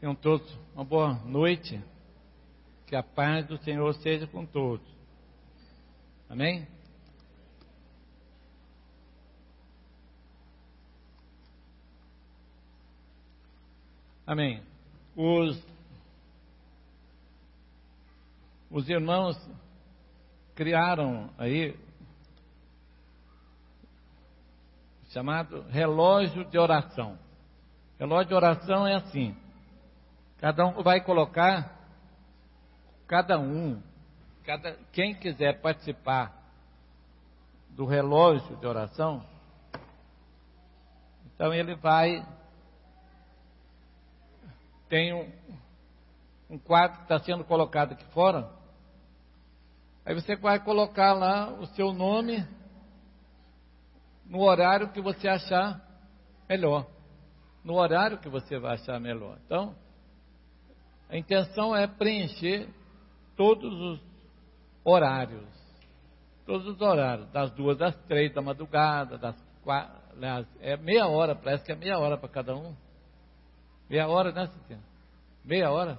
Tenham todos uma boa noite. Que a paz do Senhor seja com todos. Amém? Amém. Os irmãos criaram aí chamado relógio de oração. Relógio de oração é assim. Cada um vai colocar, quem quiser participar do relógio de oração, então ele vai, tem um quadro que está sendo colocado aqui fora, aí você vai colocar lá o seu nome no horário que você achar melhor, no horário que você vai achar melhor. Então, a intenção é preencher todos os horários, das 2 às 3 da madrugada, das 4, é meia hora, parece que é meia hora para cada um. Meia hora, né, Cíntia? Meia hora?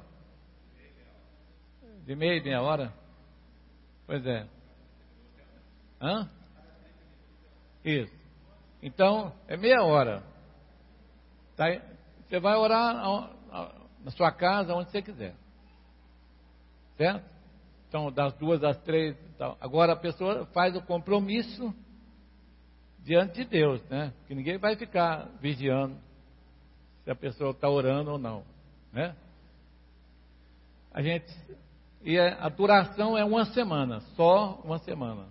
De meia e meia hora? Pois é. Hã? Isso. Então, é meia hora. Tá? Você vai orar na sua casa, onde você quiser. Certo? Então, das 2 às 3. Então. Agora a pessoa faz o compromisso diante de Deus, né? Porque ninguém vai ficar vigiando se a pessoa está orando ou não, né? A duração é uma semana, só uma semana.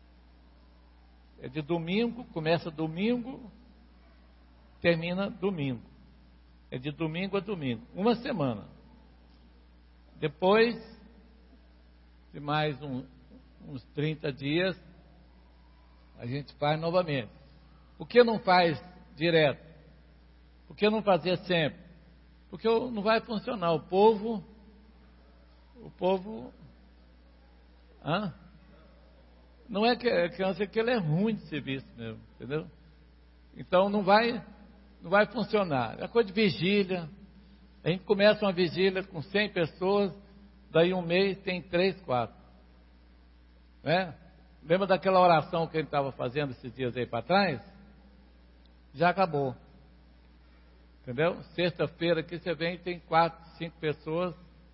É de domingo, começa domingo, termina domingo. É de domingo a domingo, uma semana. Depois de mais uns 30 dias, a gente faz novamente. Por que não faz direto? Por que não fazer sempre? Porque não vai funcionar. O povo, não é que ele é ruim de serviço mesmo, entendeu? Então não vai funcionar. É coisa de vigília. A gente começa uma vigília com 100 pessoas, daí um mês tem 3, 4. Né? Lembra daquela oração que a gente estava fazendo esses dias aí para trás? Já acabou. Entendeu? Sexta-feira aqui você vem e tem 4, 5 pessoas.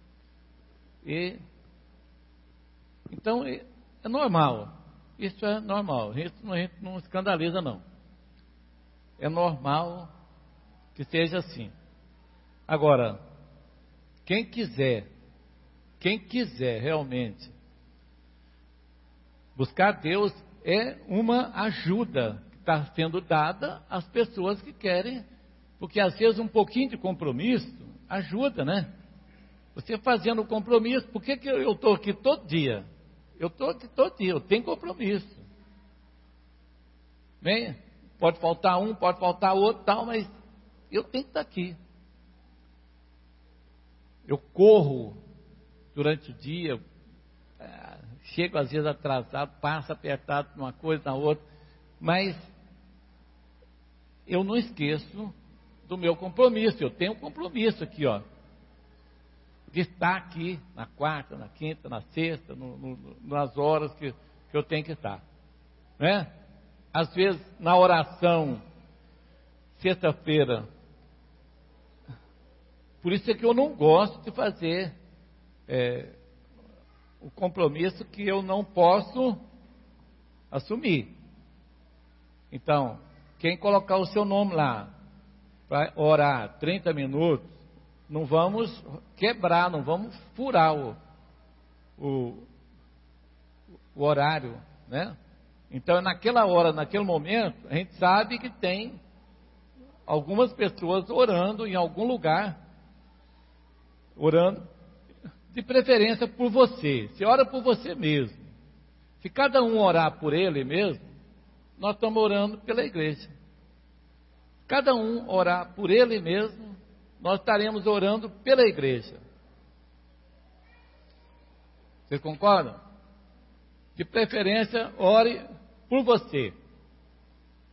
Então é normal. Isso é normal. A gente não escandaliza não. É normal que seja assim. Agora, quem quiser realmente buscar Deus, é uma ajuda que está sendo dada às pessoas que querem, porque às vezes um pouquinho de compromisso ajuda, né? Você fazendo o compromisso, por que eu estou aqui todo dia? Eu estou aqui todo dia, eu tenho compromisso. Bem, pode faltar um, pode faltar outro, tal, mas eu tenho que estar aqui. Eu corro durante o dia, chego às vezes atrasado, passo apertado numa coisa, na outra, mas eu não esqueço do meu compromisso. Eu tenho um compromisso aqui, ó, de estar aqui na quarta, na quinta, na sexta, nas horas que eu tenho que estar, né? Às vezes na oração, sexta-feira, por isso é que eu não gosto de fazer o compromisso que eu não posso assumir. Então, quem colocar o seu nome lá para orar 30 minutos, não vamos quebrar, não vamos furar o horário, né? Então, naquela hora, naquele momento, a gente sabe que tem algumas pessoas orando em algum lugar, orando de preferência por você. Você ora por você mesmo. Se cada um orar por ele mesmo, nós estamos orando pela igreja. Se cada um orar por ele mesmo, nós estaremos orando pela igreja. Vocês concordam? De preferência, ore por você.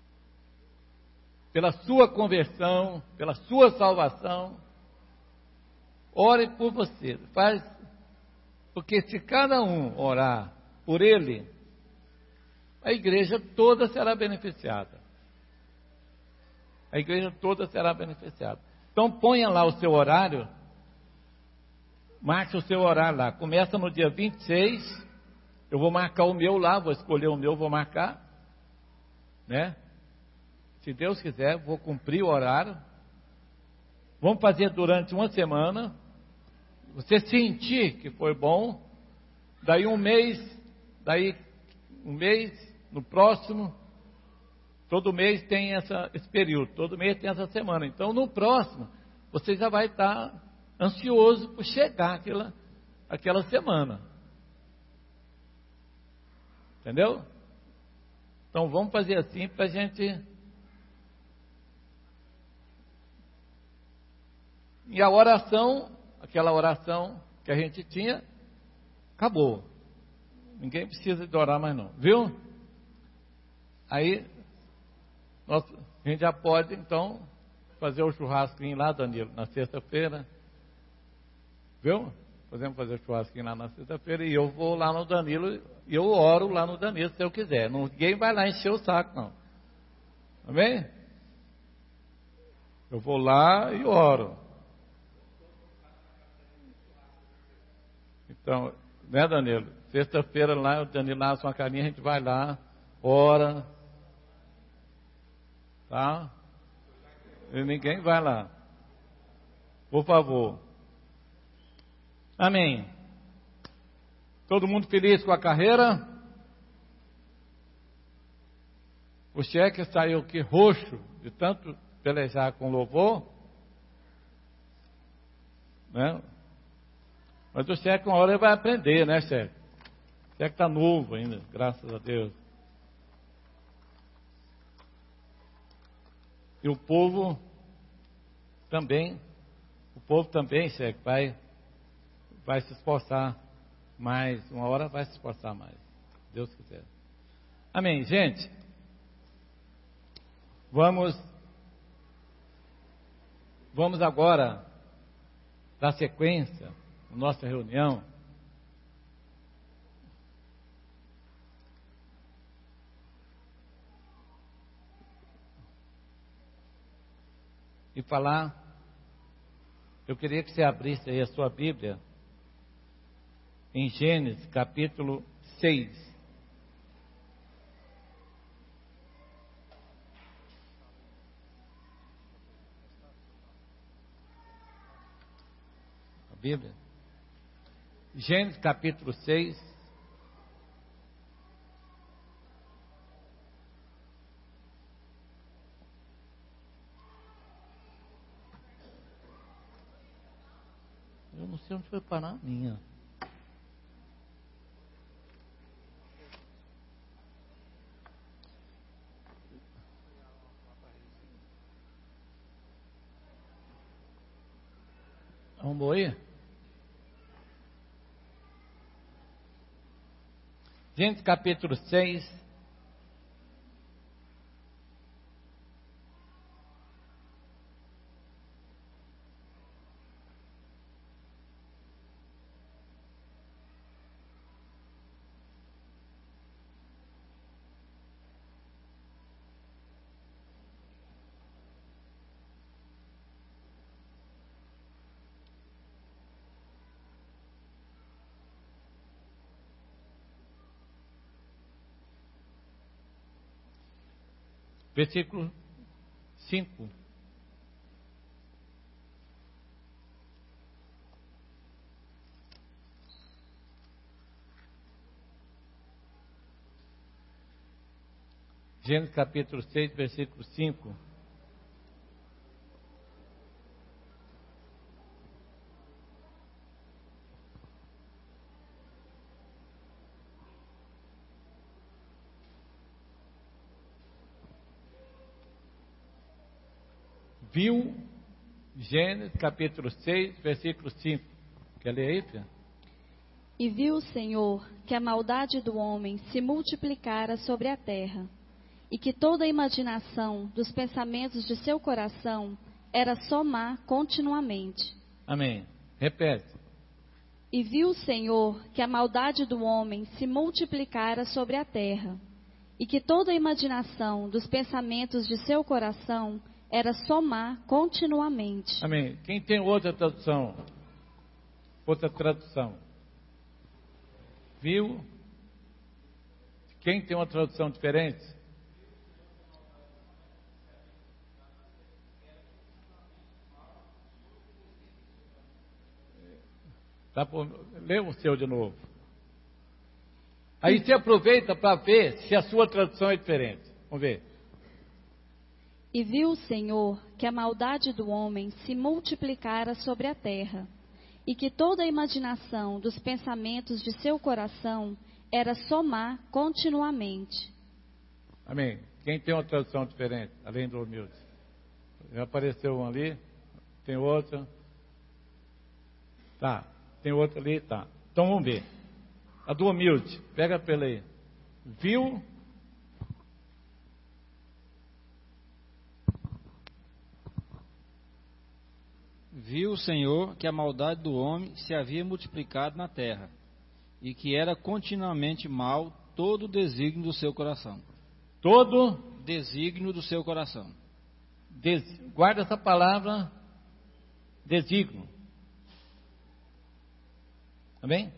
Pela sua conversão, pela sua salvação. ore por você. Porque se cada um orar por ele, a igreja toda será beneficiada. A igreja toda será beneficiada. Então ponha lá o seu horário, marque o seu horário lá. Começa no dia 26, eu vou marcar o meu lá, vou escolher o meu, vou marcar, né? Se Deus quiser, vou cumprir o horário. Vamos fazer durante uma semana. Você sentir que foi bom, daí um mês, no próximo, todo mês tem esse período, todo mês tem essa semana. Então, no próximo, você já vai estar ansioso por chegar aquela semana. Entendeu? Então, vamos fazer assim para a gente... E a oração, aquela oração que a gente tinha, acabou. Ninguém precisa de orar mais não, viu? Aí, a gente já pode, então, fazer o churrasquinho lá, Danilo, na sexta-feira. Viu? Podemos fazer o churrasquinho lá na sexta-feira e eu vou lá no Danilo, e eu oro lá no Danilo, se eu quiser. Ninguém vai lá encher o saco, não. Amém? Eu vou lá e oro. Então, né, Danilo? Sexta-feira lá, o Danilo assa uma carinha, a gente vai lá, ora, tá? E ninguém vai lá. Por favor. Amém. Todo mundo feliz com a carreira? O cheque saiu aqui roxo, de tanto pelejar com louvor, né? Mas o cheque, uma hora ele vai aprender, né, cheque? O cheque está novo ainda, graças a Deus. E o povo também, cheque, vai se esforçar mais. Uma hora vai se esforçar mais, se Deus quiser. Amém, gente? Vamos agora dar sequência nossa reunião e falar. Eu queria que você abrisse aí a sua Bíblia em Gênesis capítulo 6. A Bíblia Gênesis capítulo 6. Eu não sei onde foi parar a minha. Vamos aí? Gênesis capítulo 6. Versículo 5. Gênesis capítulo 6, versículo 5. Viu, Gênesis capítulo 6, versículo 5. Quer ler aí, filha? E viu o Senhor que a maldade do homem se multiplicara sobre a terra, e que toda a imaginação dos pensamentos de seu coração era só má continuamente. Amém. Repete. E viu o Senhor que a maldade do homem se multiplicara sobre a terra, e que toda a imaginação dos pensamentos de seu coração era só má continuamente. Amém. Quem tem outra tradução? Outra tradução. Viu? Quem tem uma tradução diferente? Tá por... Lê o seu de novo. Aí você aproveita para ver se a sua tradução é diferente. Vamos ver. E viu o Senhor que a maldade do homem se multiplicara sobre a terra, e que toda a imaginação dos pensamentos de seu coração era só má continuamente. Amém. Quem tem uma tradução diferente, além do humilde? Já apareceu um ali, tem outra. Tá, tem outra ali, tá. Então vamos ver. A do humilde, pega pela aí. Viu? Viu o Senhor que a maldade do homem se havia multiplicado na terra, e que era continuamente mal todo o desígnio do seu coração. Todo Desígnio do seu coração. guarda essa palavra, desígnio. Amém?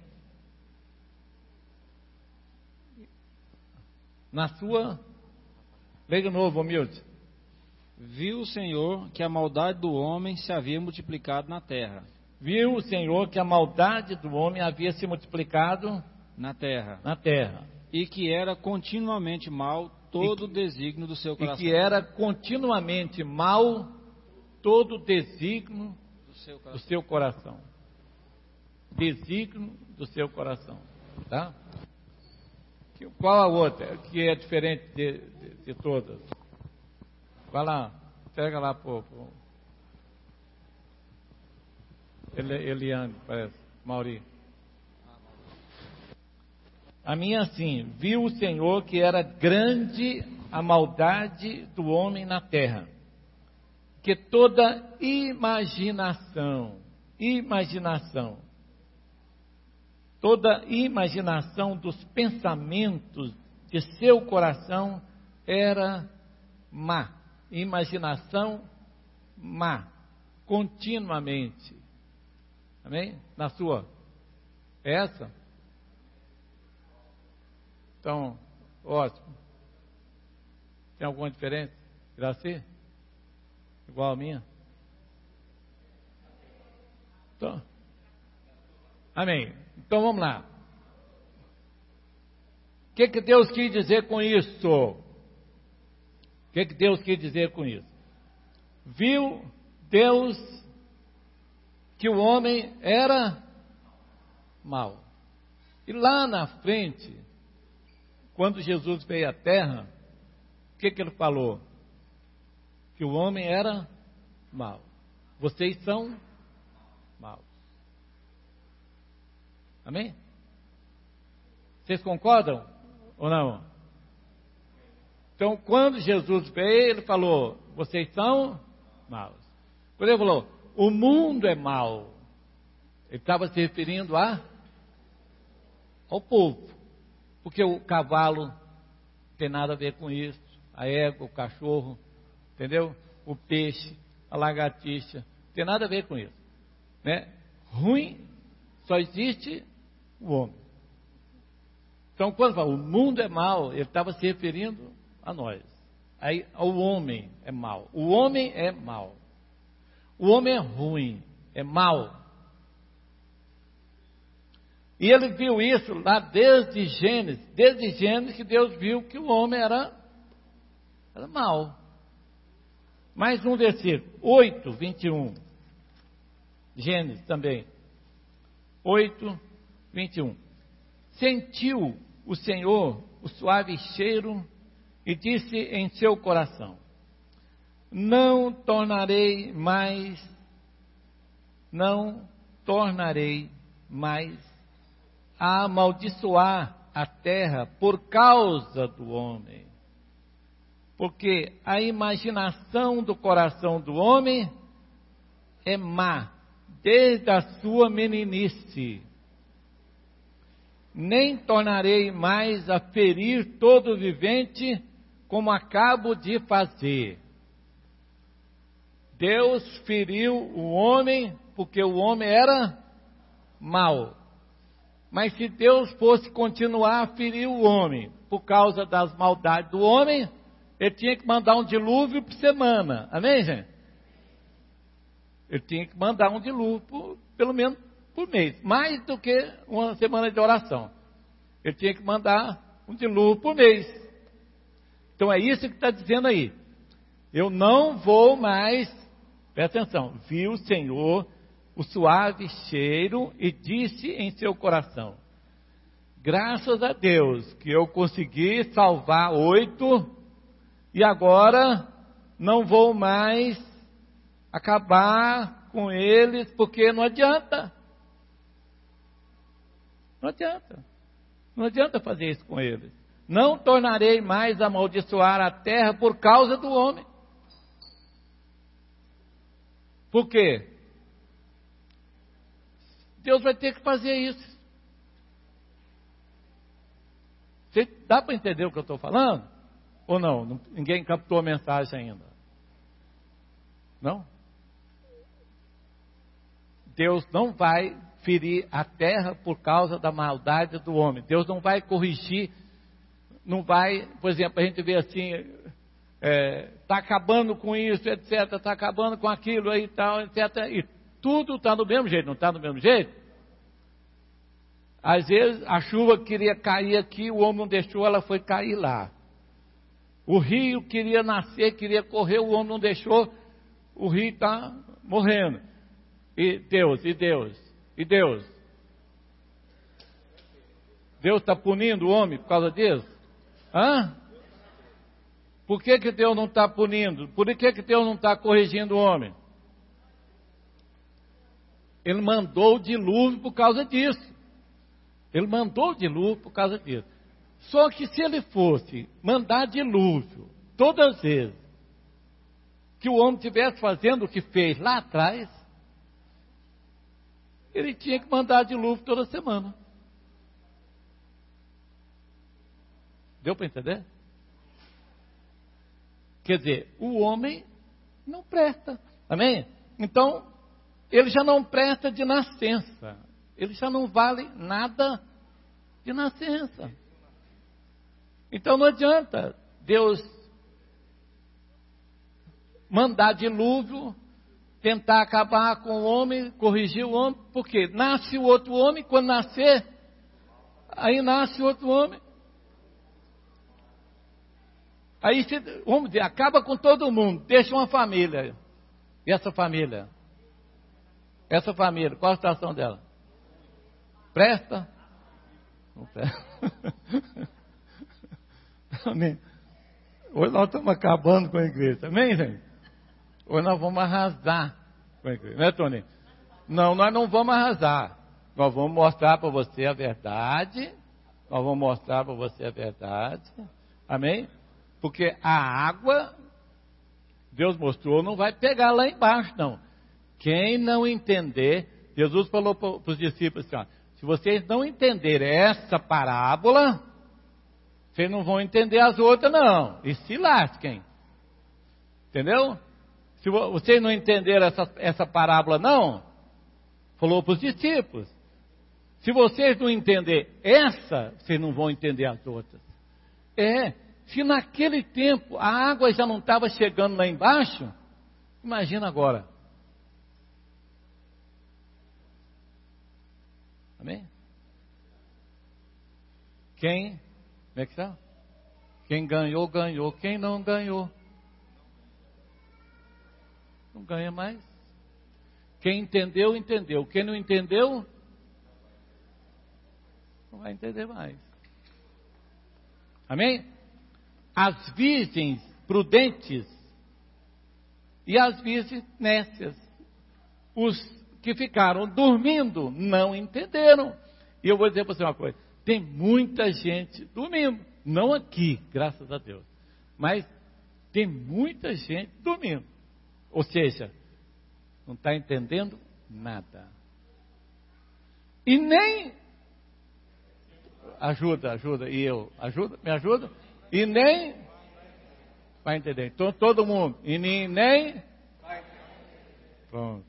Na sua, leia de novo, humilde. Viu o Senhor que a maldade do homem se havia multiplicado na terra. Viu o Senhor que a maldade do homem havia se multiplicado Na terra. na terra. E que era continuamente mal todo o desígnio do seu E coração. que era continuamente mal todo o desígnio do seu coração. Desígnio do seu coração. Tá? Qual a outra que é diferente de todas? Vai lá, pega lá pro Eliane, parece, Mauri. A minha assim, viu o Senhor que era grande a maldade do homem na terra, que toda imaginação, toda imaginação dos pensamentos de seu coração era má. Imaginação má, continuamente. Amém? Na sua. É essa? Então, ótimo. Tem alguma diferença? Graci? Igual a minha? Então, amém. Então vamos lá. O que Deus quis dizer com isso? O que Deus quis dizer com isso? Viu Deus que o homem era mau. E lá na frente, quando Jesus veio à terra, o que ele falou? Que o homem era mau. Vocês são maus. Amém? Vocês concordam ou não? Então, quando Jesus veio, ele falou, vocês são maus. Quando ele falou, o mundo é mau, ele estava se referindo ao povo. Porque o cavalo não tem nada a ver com isso, a égua, o cachorro, entendeu? O peixe, a lagartixa, não tem nada a ver com isso. Né? Ruim, só existe o homem. Então, quando fala, o mundo é mau, ele estava se referindo a nós. Aí, o homem é mau. O homem é mau. O homem é ruim, é mau. E ele viu isso lá desde Gênesis que Deus viu que o homem era mau. Mais um versículo, 8, 21. Gênesis também. 8, 21. Sentiu o Senhor o suave cheiro e disse em seu coração: não tornarei mais a amaldiçoar a terra por causa do homem, porque a imaginação do coração do homem é má desde a sua meninice. Nem tornarei mais a ferir todo vivente, como acabo de fazer. Deus feriu o homem, porque o homem era mau. Mas se Deus fosse continuar a ferir o homem, por causa das maldades do homem, Ele tinha que mandar um dilúvio por semana. Amém, gente? Ele tinha que mandar um dilúvio, pelo menos por mês. Mais do que uma semana de oração. Ele tinha que mandar um dilúvio por mês. Então é isso que está dizendo aí. Eu não vou mais, presta atenção, viu o Senhor o suave cheiro e disse em seu coração: graças a Deus que eu consegui salvar 8 e agora não vou mais acabar com eles, porque não adianta. Não adianta. Não adianta fazer isso com eles. Não tornarei mais a amaldiçoar a terra por causa do homem. Por quê? Deus vai ter que fazer isso. Dá para entender o que eu estou falando? Ou não? Ninguém captou a mensagem ainda? Não? Deus não vai ferir a terra por causa da maldade do homem. Deus não vai corrigir, não vai, por exemplo, a gente vê assim, está acabando com isso, etc., está acabando com aquilo aí e tal, etc., e tudo está do mesmo jeito, não está do mesmo jeito? Às vezes a chuva queria cair aqui, o homem não deixou, ela foi cair lá. O rio queria nascer, queria correr, o homem não deixou, o rio está morrendo. E Deus. Deus está punindo o homem por causa disso? Hã? Por que Deus não está punindo? Por que Deus não está corrigindo o homem? Ele mandou o dilúvio por causa disso. Ele mandou o dilúvio por causa disso. Só que se ele fosse mandar dilúvio todas as vezes que o homem estivesse fazendo o que fez lá atrás, ele tinha que mandar dilúvio toda semana. Deu para entender? Quer dizer, o homem não presta. Amém? Então, ele já não presta de nascença. Ele já não vale nada de nascença. Então não adianta Deus mandar dilúvio, tentar acabar com o homem, corrigir o homem, porque nasce o outro homem, quando nascer, aí nasce outro homem. Aí, vamos dizer, acaba com todo mundo, deixa uma família. E essa família, qual a situação dela? Presta? Não presta. Amém. Hoje nós estamos acabando com a igreja, amém, gente? Hoje nós vamos arrasar com a igreja, né, Tony? Não, nós não vamos arrasar. Nós vamos mostrar para você a verdade. Amém? Porque a água, Deus mostrou, não vai pegar lá embaixo, não. Quem não entender, Jesus falou para os discípulos assim, ó, se vocês não entenderem essa parábola, vocês não vão entender as outras, não. E se lasquem. Entendeu? Se vocês não entenderam essa parábola, não, falou para os discípulos. Se vocês não entenderem essa, vocês não vão entender as outras. Se naquele tempo a água já não estava chegando lá embaixo, imagina agora. Amém? Como é que está? Quem ganhou, ganhou. Quem não ganhou, não ganha mais. Quem entendeu, entendeu. Quem não entendeu, não vai entender mais. Amém? As virgens prudentes e as virgens nécias. Os que ficaram dormindo não entenderam. E eu vou dizer para você uma coisa. Tem muita gente dormindo. Não aqui, graças a Deus. Mas tem muita gente dormindo. Ou seja, não está entendendo Nada. E nem ajuda, e eu, me ajuda, e nem vai entender. Então todo mundo, e nem pronto.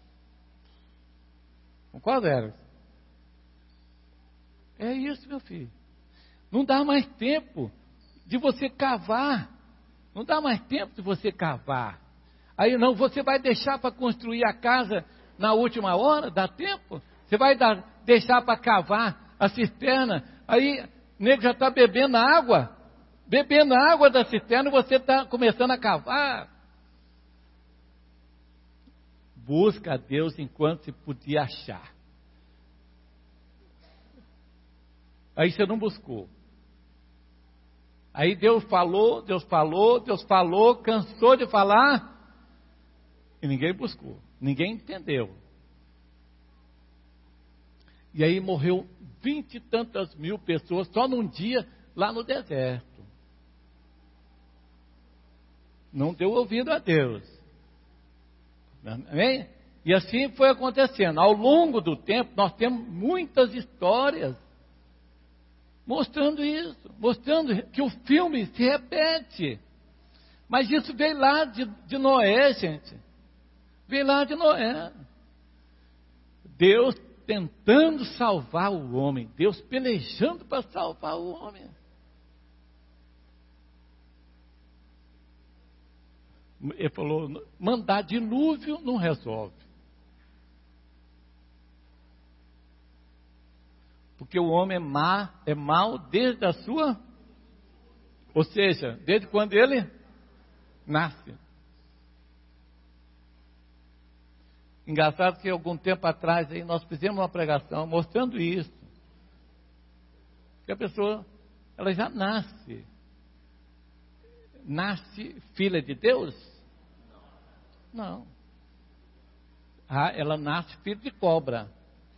Concorda, Eric? É isso, meu filho. Não dá mais tempo de você cavar. Não dá mais tempo de você cavar. Aí não, você vai deixar para construir a casa na última hora? Dá tempo? Você vai deixar para cavar a cisterna? Aí o nego já está bebendo água da cisterna e você está começando a cavar. Busca a Deus enquanto se podia achar. Aí você não buscou. Aí Deus falou, cansou de falar e ninguém buscou, ninguém entendeu. E aí morreu 20 e tantas mil pessoas só num dia lá no deserto. Não deu ouvido a Deus. Amém? E assim foi acontecendo. Ao longo do tempo, nós temos muitas histórias mostrando isso, mostrando que o filme se repete. Mas isso veio lá de Noé, gente. Veio lá de Noé. Deus tentando salvar o homem. Deus pelejando para salvar o homem. Ele falou, mandar dilúvio não resolve. Porque o homem é mau desde a sua, ou seja, desde quando ele nasce. Engraçado que algum tempo atrás aí nós fizemos uma pregação mostrando isso. Que a pessoa, ela já nasce filha de Deus? Não. Ela nasce filha de cobra.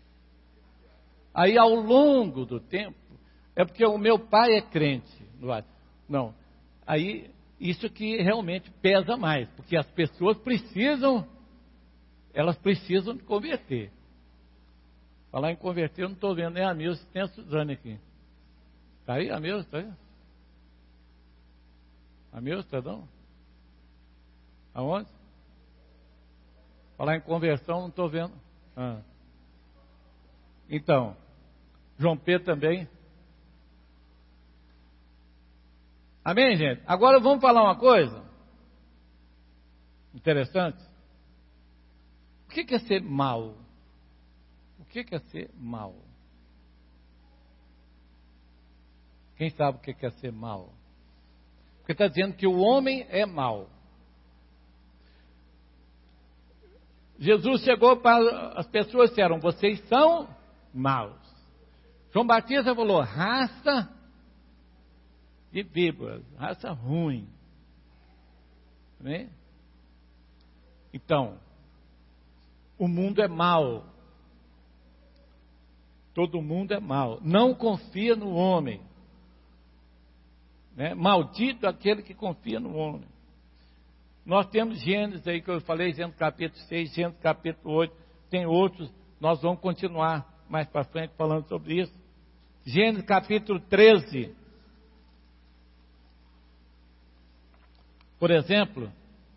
Aí ao longo do tempo, é porque o meu pai é crente. Não. Aí isso que realmente pesa mais, porque as pessoas precisam converter. Falar em converter, eu não estou vendo nem a Milce, nem a Suzane aqui. Está aí a Milce? Está aí? A Milce, perdão? Aonde? Falar em conversão, não estou vendo. Então, João Pedro também. Amém, gente? Agora vamos falar uma coisa interessante. O que é ser mal? O que é ser mal? Quem sabe o que é ser mal? Porque está dizendo que o homem é mau. Jesus chegou para as pessoas e disseram, vocês são maus. João Batista falou, raça de víboras, raça ruim. Né? Então, o mundo é mau. Todo mundo é mau. Não confia no homem. Né? Maldito aquele que confia no homem. Nós temos Gênesis aí que eu falei, Gênesis capítulo 6, Gênesis capítulo 8, tem outros, nós vamos continuar mais para frente falando sobre isso. Gênesis capítulo 13, por exemplo,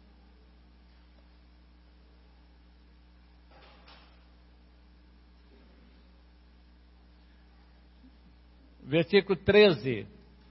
versículo 13,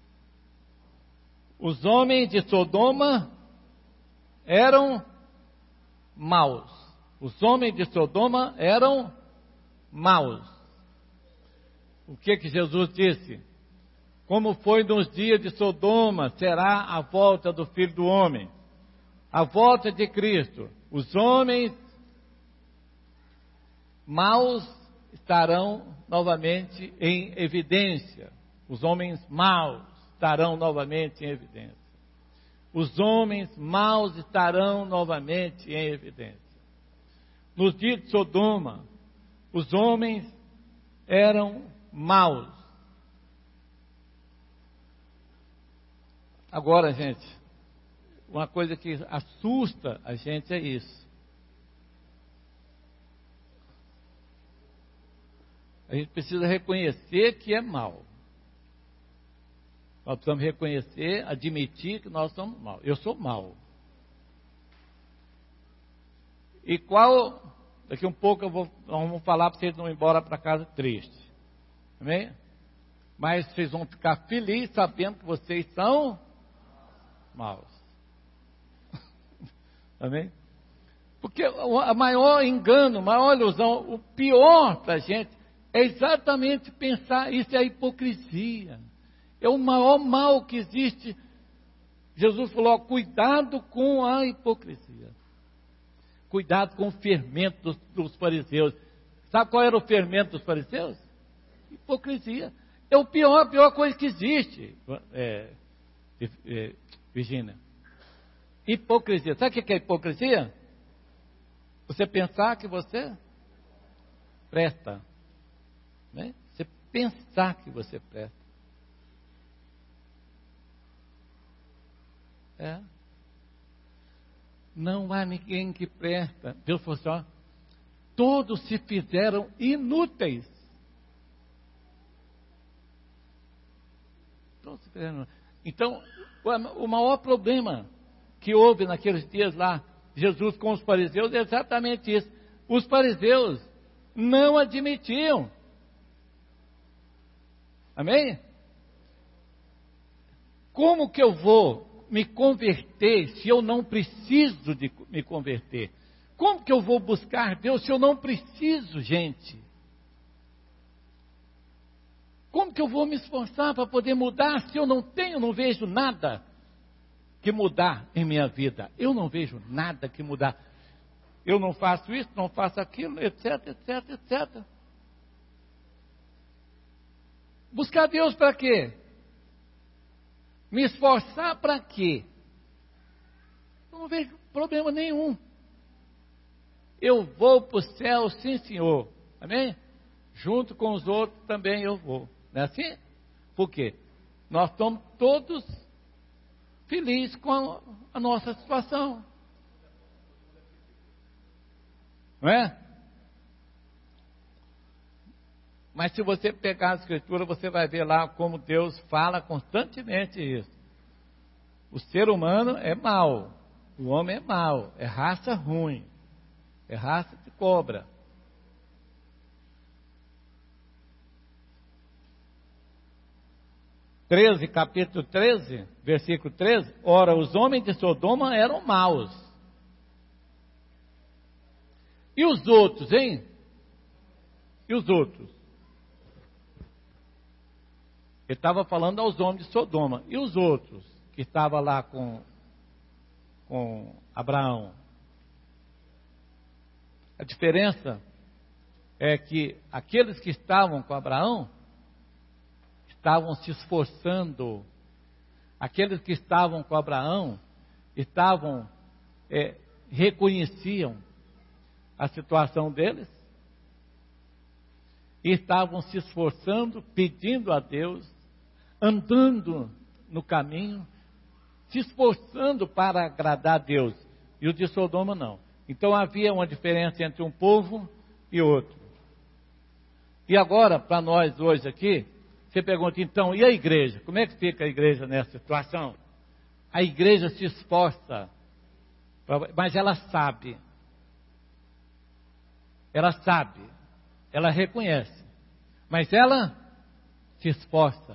os homens de Sodoma eram maus. Os homens de Sodoma eram maus. O que Jesus disse? Como foi nos dias de Sodoma, será a volta do Filho do Homem. A volta de Cristo. Os homens maus estarão novamente em evidência. Os homens maus estarão novamente em evidência. Os homens maus estarão novamente em evidência. Nos dias de Sodoma, os homens eram maus. Agora, gente, uma coisa que assusta a gente é isso. A gente precisa reconhecer que é mal. Nós precisamos reconhecer, admitir que nós somos mal. Eu sou mal. E daqui um pouco nós vamos falar para vocês não ir embora para casa triste. Amém? Mas vocês vão ficar felizes sabendo que vocês são maus. Amém? Porque o maior engano, a maior ilusão, o pior para a gente é exatamente pensar, isso é a hipocrisia. É o maior mal que existe. Jesus falou, cuidado com a hipocrisia. Cuidado com o fermento dos fariseus. Sabe qual era o fermento dos fariseus? Hipocrisia. É a pior coisa que existe, Virgínia. Hipocrisia. Sabe o que é hipocrisia? Você pensar que você presta. Né? Você pensar que você presta. Não há ninguém que presta. Deus falou assim, ó, todos se fizeram inúteis. Todos se fizeram inúteis. Então, o maior problema que houve naqueles dias lá, Jesus com os fariseus, é exatamente isso. Os fariseus não admitiam. Amém? Como que eu vou me converter se eu não preciso de me converter? Como que eu vou buscar Deus se eu não preciso, gente? Como que eu vou me esforçar para poder mudar se eu não vejo nada que mudar em minha vida? Eu não vejo nada que mudar. Eu não faço isso, não faço aquilo, etc, etc, etc. Buscar Deus para quê? Me esforçar para quê? Eu não vejo problema nenhum. Eu vou para o céu, sim senhor. Amém? Junto com os outros também eu vou. Não é assim? Por quê? Nós estamos todos felizes com a nossa situação. Não é? Mas se você pegar a Escritura, você vai ver lá como Deus fala constantemente isso. O ser humano é mau. O homem é mau. É raça ruim. É raça de cobra. Capítulo 13, versículo 13. Ora, os homens de Sodoma eram maus. E os outros, hein? E os outros? Ele estava falando aos homens de Sodoma. E os outros que estavam lá com Abraão? A diferença é que aqueles que estavam com Abraão estavam se esforçando. Aqueles que estavam com Abraão reconheciam a situação deles e estavam se esforçando, pedindo a Deus, andando no caminho, se esforçando para agradar a Deus. E o de Sodoma não. Então havia uma diferença entre um povo e outro. E agora, para nós hoje aqui, você pergunta, então, e a igreja? Como é que fica a igreja nessa situação? A igreja se esforça, mas ela sabe, ela reconhece, mas ela se esforça,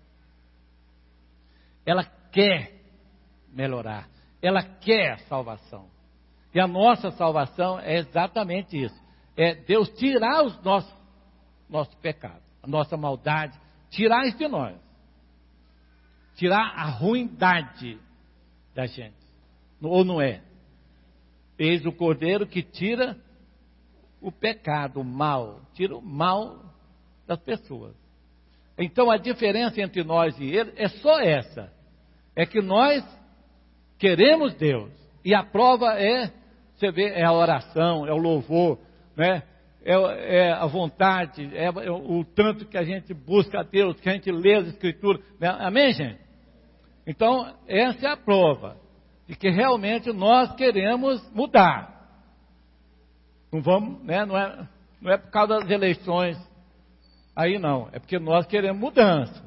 ela quer melhorar, ela quer a salvação. E a nossa salvação é exatamente isso, é Deus tirar os nossos pecados, a nossa maldade, tirar isso de nós. Tirar a ruindade da gente. Ou não é? Eis o Cordeiro que tira o pecado, o mal. Tira o mal das pessoas. Então a diferença entre nós e ele é só essa. É que nós queremos Deus. E a prova você vê, é a oração, é o louvor, né? É a vontade, é o tanto que a gente busca a Deus, que a gente lê as Escrituras. Né? Amém, gente? Então, essa é a prova de que realmente nós queremos mudar. Não vamos, né? Não é por causa das eleições Aí não, é porque nós queremos mudança.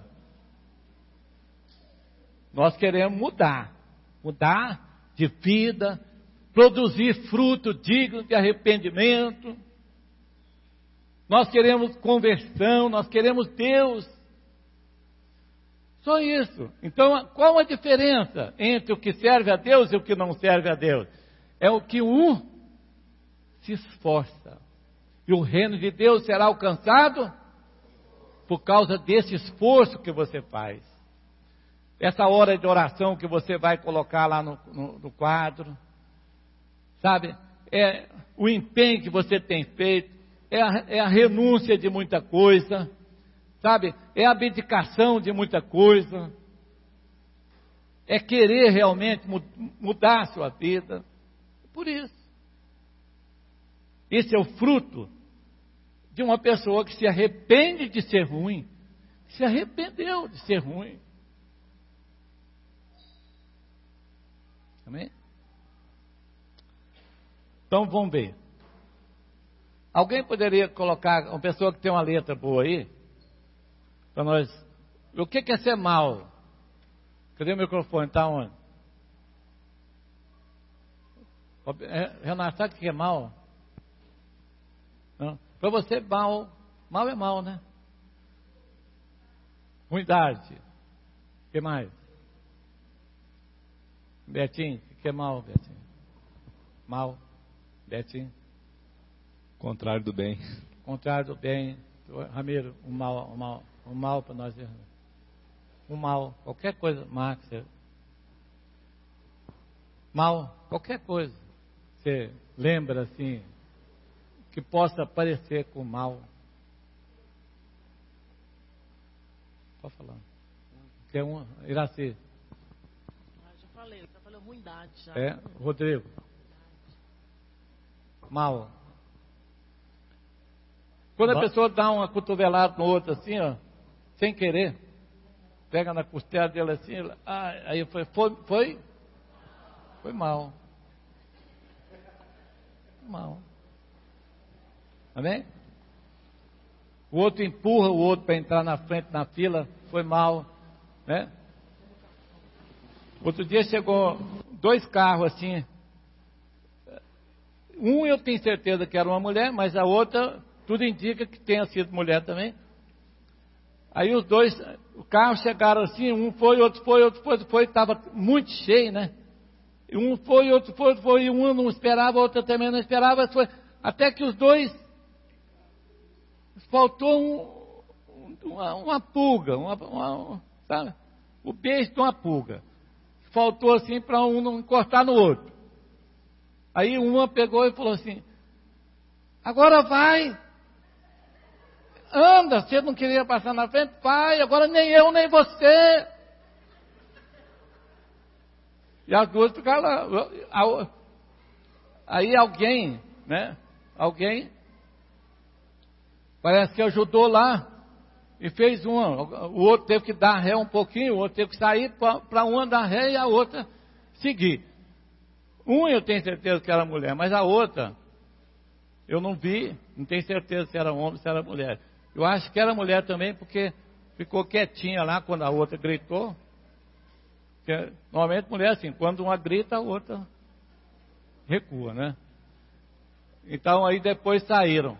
Nós queremos mudar de vida, produzir fruto digno de arrependimento. Nós queremos conversão, nós queremos Deus. Só isso. Então, qual a diferença entre o que serve a Deus e o que não serve a Deus? É o que um se esforça. E o reino de Deus será alcançado por causa desse esforço que você faz. Essa hora de oração que você vai colocar lá no quadro. Sabe? É o empenho que você tem feito. É a renúncia de muita coisa. Sabe? É a abdicação de muita coisa. É querer realmente mudar a sua vida. Por isso. Esse é o fruto de uma pessoa que se arrepende de ser ruim. Se arrependeu de ser ruim. Amém? Então vamos ver. Alguém poderia colocar uma pessoa que tem uma letra boa aí? Para nós. O que é ser mal? Cadê o microfone? Está onde? Renato, sabe o que é mal? Para você, mal é mal, né? Ruindade. O que mais? Betinho, o que é mal, Betinho? Mal, Betinho. Contrário do bem. Contrário do bem. Ramiro, o mal para nós. O mal, qualquer coisa, Max. Mal, qualquer coisa. Você lembra assim, que possa parecer com mal. Pode falar. Quer um, Iraci? Já falei, já falou ruindade já. Rodrigo. Mal. Quando a pessoa dá uma cotovelada no outro assim, ó, sem querer, pega na costela dele assim, aí foi mal. Mal. Amém? O outro empurra o outro para entrar na frente na fila, foi mal, né? Outro dia chegou 2 carros assim. Um eu tenho certeza que era uma mulher, mas a outra tudo indica que tenha sido mulher também. Aí os 2, o carro chegaram assim, um foi, outro foi, estava muito cheio, né? E um foi, outro foi, e um não esperava, a outra também não esperava, foi, até que os 2, faltou uma pulga, sabe? O beijo de uma pulga. Faltou assim para um não encostar no outro. Aí uma pegou e falou assim, agora vai. Anda, você não queria passar na frente? Vai, agora nem eu, nem você. E as duas ficaram lá. Aí alguém, né? Alguém, parece que ajudou lá e fez uma. O outro teve que dar ré um pouquinho, o outro teve que sair para uma dar ré e a outra seguir. Um eu tenho certeza que era mulher, mas a outra eu não vi, não tenho certeza se era homem ou se era mulher. Eu acho que era mulher também porque ficou quietinha lá quando a outra gritou. Porque, normalmente mulher assim, quando uma grita a outra recua, né? Então aí depois saíram.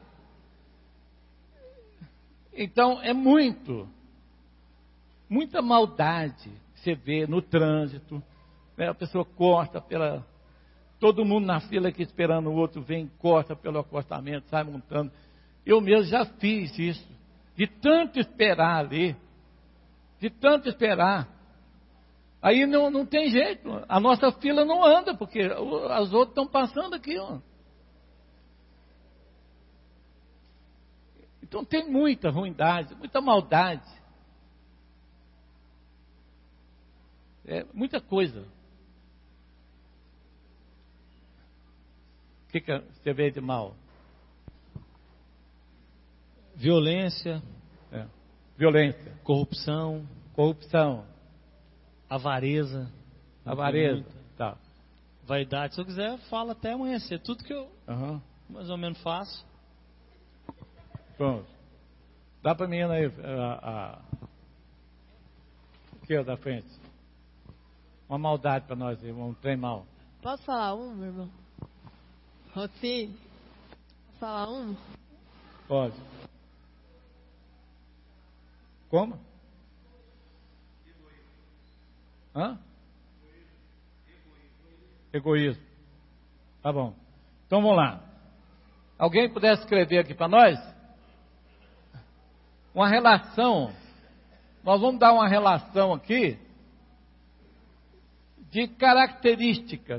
Então é muita maldade que você vê no trânsito, né? A pessoa corta todo mundo na fila aqui esperando o outro, vem, corta pelo acostamento, sai montando. Eu mesmo já fiz isso, de tanto esperar ali, de tanto esperar. Aí não tem jeito, a nossa fila não anda, porque as outras estão passando aqui, ó. Então tem muita ruindade, muita maldade. Muita coisa. O que você vê de mal? Violência. Violência. Corrupção. Avareza. Tá. Vaidade. Se eu quiser, fala até amanhecer. Tudo que eu mais ou menos faço. Pronto. Dá para a menina aí, aqui, ó, da frente. Uma maldade para nós, um trem mal. Posso falar um, meu irmão? Rocine, posso falar um? Pode. Como? Hã? Egoísmo. Tá bom. Então vamos lá. Alguém pudesse escrever aqui para nós? Uma relação. Nós vamos dar uma relação aqui de características.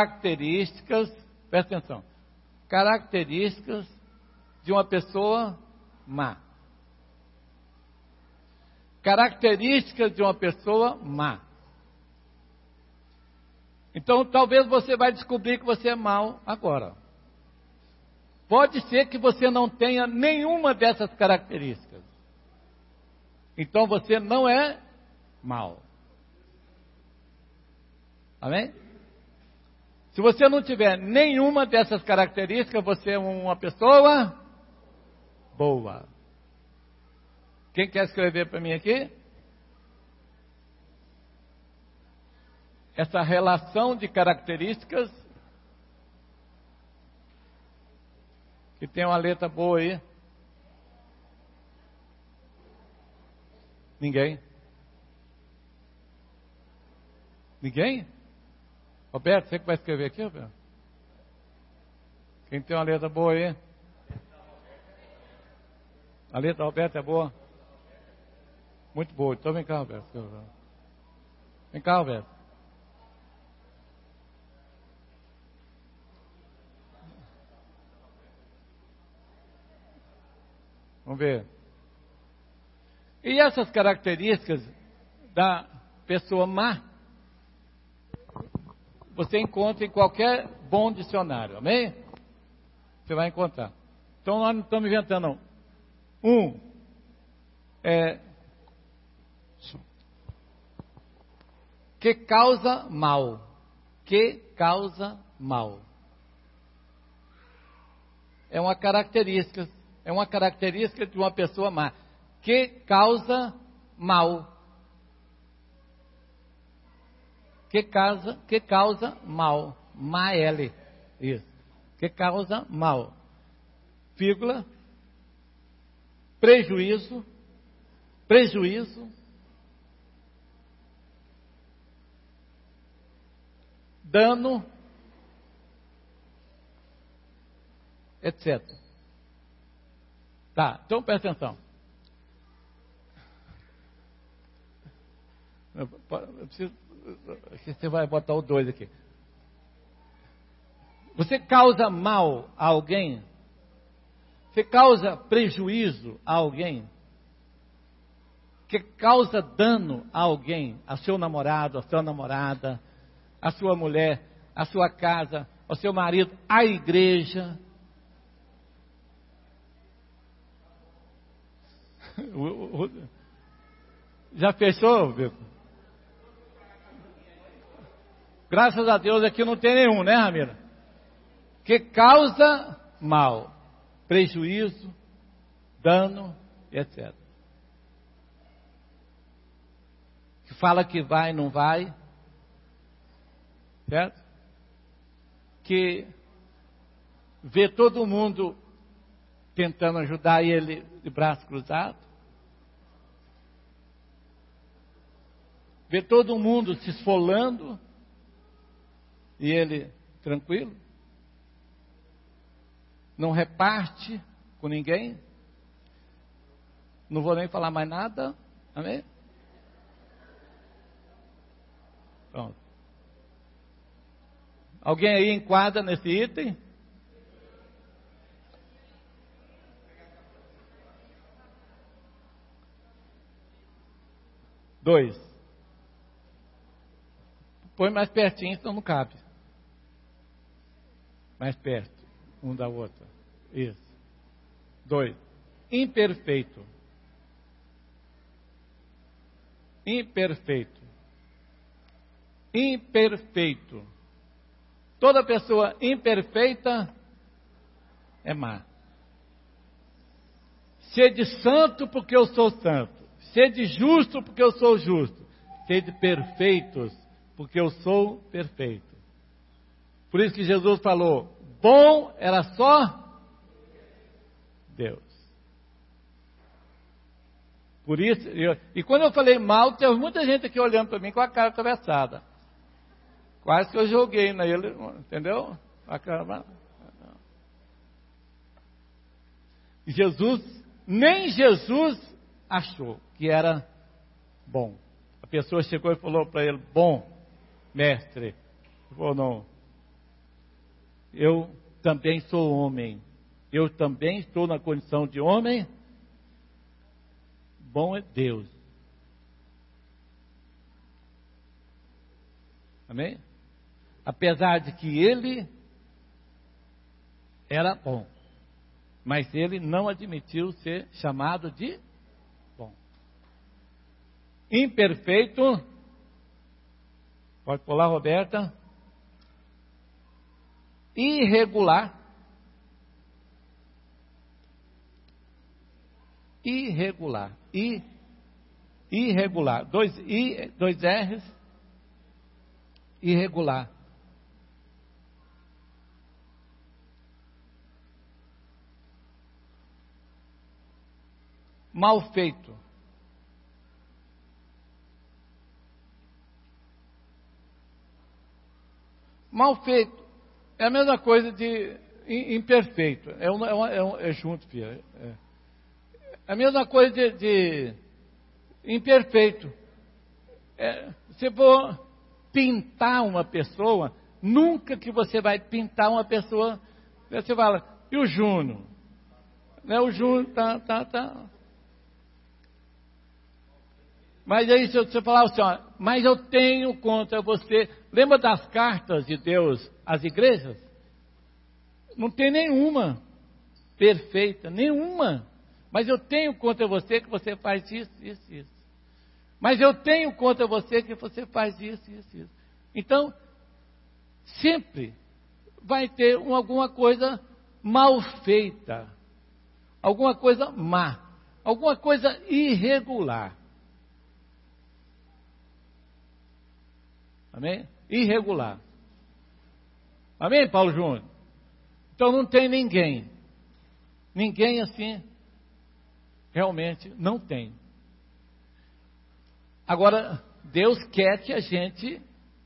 Presta atenção. Características de uma pessoa má. Características de uma pessoa má. Então, talvez você vai descobrir que você é mau agora. Pode ser que você não tenha nenhuma dessas características. Então, você não é mau. Amém? Se você não tiver nenhuma dessas características, você é uma pessoa boa. Quem quer escrever para mim aqui? Essa relação de características, que tem uma letra boa aí. Ninguém? Ninguém? Roberto, você que vai escrever aqui, Roberto? Quem tem uma letra boa aí? A letra Roberto é boa? Muito boa. Então vem cá, Roberto. Vem cá, Roberto. Vamos ver. E essas características da pessoa má, você encontra em qualquer bom dicionário, amém? Você vai encontrar. Então nós não estamos inventando, não. Que causa mal. Que causa mal. É uma característica de uma pessoa má. Que causa mal. Que causa mal. Mal. Isso. Que causa mal. Vírgula. Prejuízo. Dano. Etc. Tá, então presta atenção. Eu preciso, você vai botar o 2 aqui. Você causa mal a alguém? Você causa prejuízo a alguém? Que causa dano a alguém? A seu namorado, a sua namorada, a sua mulher, a sua casa, ao seu marido, a igreja? Já fechou, Vico? Graças a Deus aqui não tem nenhum, né, Ramiro? Que causa mal, prejuízo, dano, etc. Que fala que vai, não vai, certo? Que vê todo mundo tentando ajudar ele de braço cruzado. Vê todo mundo se esfolando e ele tranquilo. Não reparte com ninguém. Não vou nem falar mais nada. Amém? Pronto. Alguém aí enquadra nesse item? Dois. Põe mais pertinho, senão não cabe. Mais perto, um da outra. Isso. 2. Imperfeito. Toda pessoa imperfeita é má. Sede santo, porque eu sou santo. Sede justo, porque eu sou justo. Sede perfeitos, porque eu sou perfeito. Por isso que Jesus falou, bom era só Deus. Por isso, e quando eu falei mal, teve muita gente aqui olhando para mim com a cara atravessada. Quase que eu joguei nele, entendeu? A cara. Jesus, nem Jesus achou que era bom. A pessoa chegou e falou para ele, bom, mestre. Ele falou, não, eu também sou homem. Eu também estou na condição de homem. Bom é Deus. Amém? Apesar de que ele era bom. Mas ele não admitiu ser chamado de bom. Imperfeito. Pode pular, Roberta. Irregular. Irregular. Irregular. Dois R's. Irregular. Mal feito. Mal feito é a mesma coisa de imperfeito. É junto, filha. É a mesma coisa de imperfeito. Se for pintar uma pessoa, nunca que você vai pintar uma pessoa, você fala, e o Júnior? Né, o Júnior tá. Mas aí se você falar assim, ó, mas eu tenho contra você. Lembra das cartas de Deus às igrejas? Não tem nenhuma perfeita, nenhuma. Mas eu tenho contra você que você faz isso. Mas eu tenho contra você que você faz isso. Então, sempre vai ter alguma coisa mal feita, alguma coisa má, alguma coisa irregular. Amém? Irregular. Amém, Paulo Júnior? Então não tem ninguém. Ninguém assim, realmente não tem. Agora, Deus quer que a gente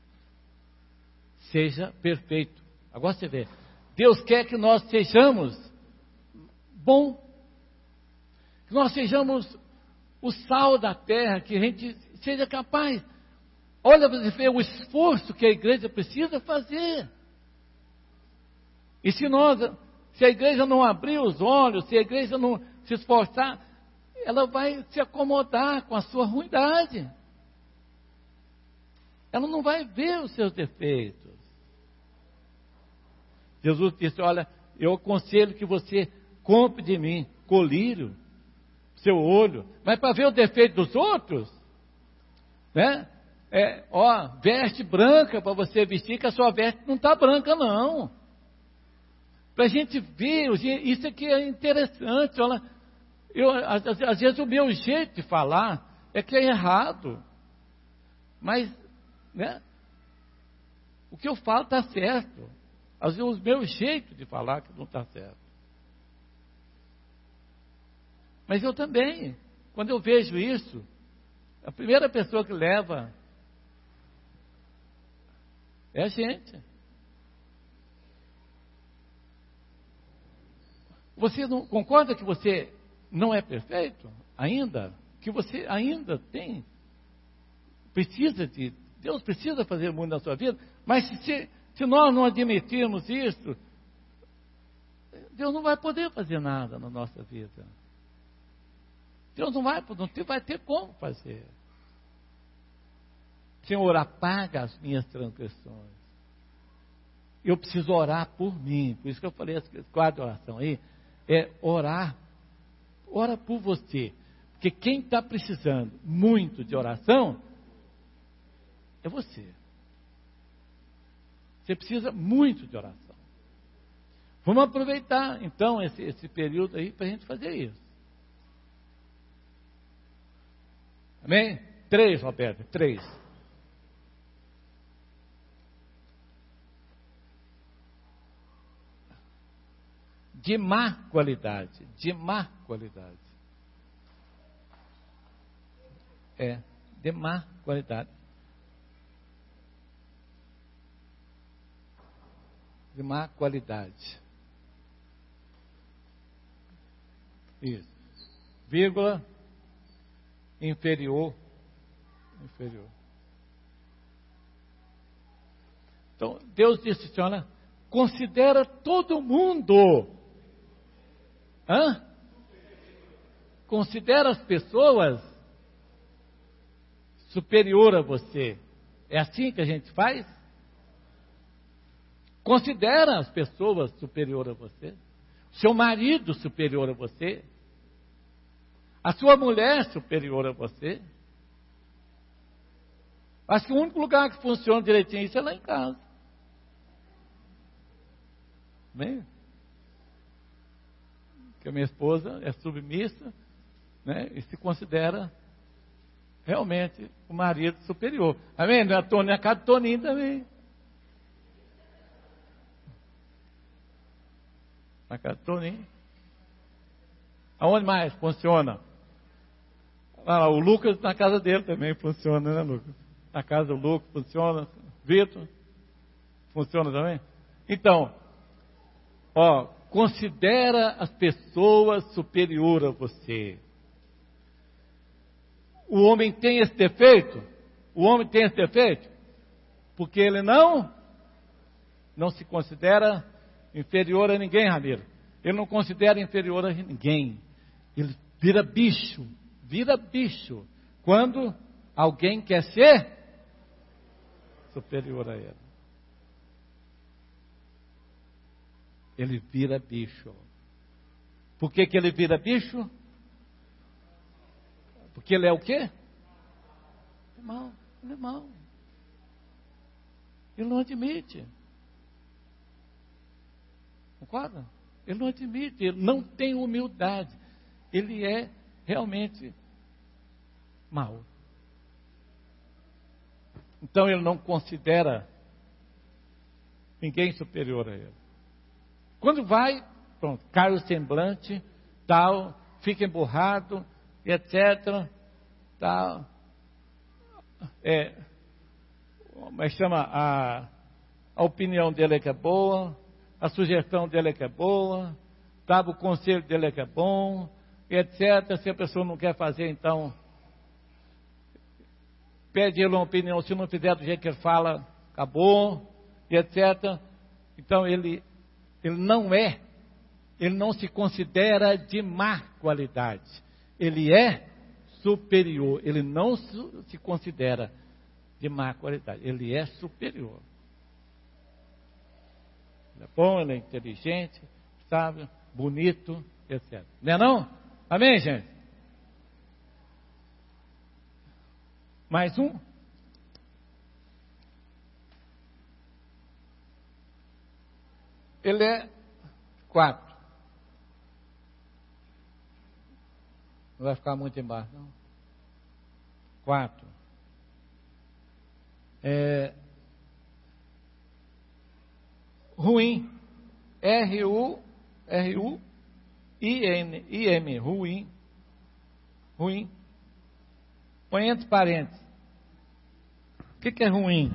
seja perfeito. Agora você vê. Deus quer que nós sejamos bom. Que nós sejamos o sal da terra, que a gente seja capaz. Olha para você ver o esforço que a igreja precisa fazer. E se a igreja não abrir os olhos, se a igreja não se esforçar, ela vai se acomodar com a sua ruindade. Ela não vai ver os seus defeitos. Jesus disse, olha, eu aconselho que você compre de mim colírio, seu olho, mas para ver o defeito dos outros, né? Veste branca para você vestir, que a sua veste não está branca, não. Para a gente ver, isso aqui é interessante. Olha, às vezes o meu jeito de falar é que é errado. Mas, né, o que eu falo está certo. Às vezes o meu jeito de falar que não está certo. Mas eu também, quando eu vejo isso, a primeira pessoa que leva é a gente. Você não concorda que você não é perfeito ainda? Que você ainda tem? Deus precisa fazer muito na sua vida, mas se nós não admitirmos isso, Deus não vai poder fazer nada na nossa vida. Deus não vai ter como fazer. Senhor, apaga as minhas transgressões. Eu preciso orar por mim. Por isso que eu falei esse quadro de oração aí. É orar. Ora por você. Porque quem está precisando muito de oração é você. Você precisa muito de oração. Vamos aproveitar então esse período aí para a gente fazer isso. Amém? 3, Roberto, 3. De má qualidade, de má qualidade. De má qualidade. De má qualidade. Isso. Vírgula, inferior. Então, Deus disse assim, olha, considera todo mundo. Considera as pessoas superior a você. É assim que a gente faz? Considera as pessoas superior a você. Seu marido superior a você. A sua mulher superior a você. Acho que o único lugar que funciona direitinho isso é lá em casa. Bem? Que a minha esposa é submissa, né? E se considera realmente o marido superior. Amém? Na casa do Toninho também. Na casa do Toninho. Aonde mais funciona? O Lucas na casa dele também funciona, né, Lucas? Na casa do Lucas funciona. Vitor, funciona também? Então, considera as pessoas superior a você. O homem tem esse defeito? O homem tem esse defeito? Porque ele não se considera inferior a ninguém, Ramiro. Ele não considera inferior a ninguém. Ele vira bicho. Quando alguém quer ser superior a ele. Ele vira bicho. Por que ele vira bicho? Porque ele é o quê? Ele é mau. Ele não admite. Concorda? Ele não admite, ele não tem humildade. Ele é realmente mau. Então ele não considera ninguém superior a ele. Quando vai, pronto, cai o semblante, tal, fica emburrado, etc. Tal. Mas chama a opinião dele é que é boa, a sugestão dele é que é boa, sabe, o conselho dele é que é bom, etc. Se a pessoa não quer fazer, então pede ele uma opinião, se não fizer do jeito que ele fala, acabou, etc. Então ele não se considera de má qualidade. Ele é superior, ele não se considera de má qualidade, ele é superior. Ele é bom, ele é inteligente, sábio, bonito, etc. Não é não? Amém, gente? Mais um? Ele é 4. Não vai ficar muito embaixo, não. 4. Ruim. R-U-I-N, ruim. Ruim. Põe entre parênteses. O que é ruim?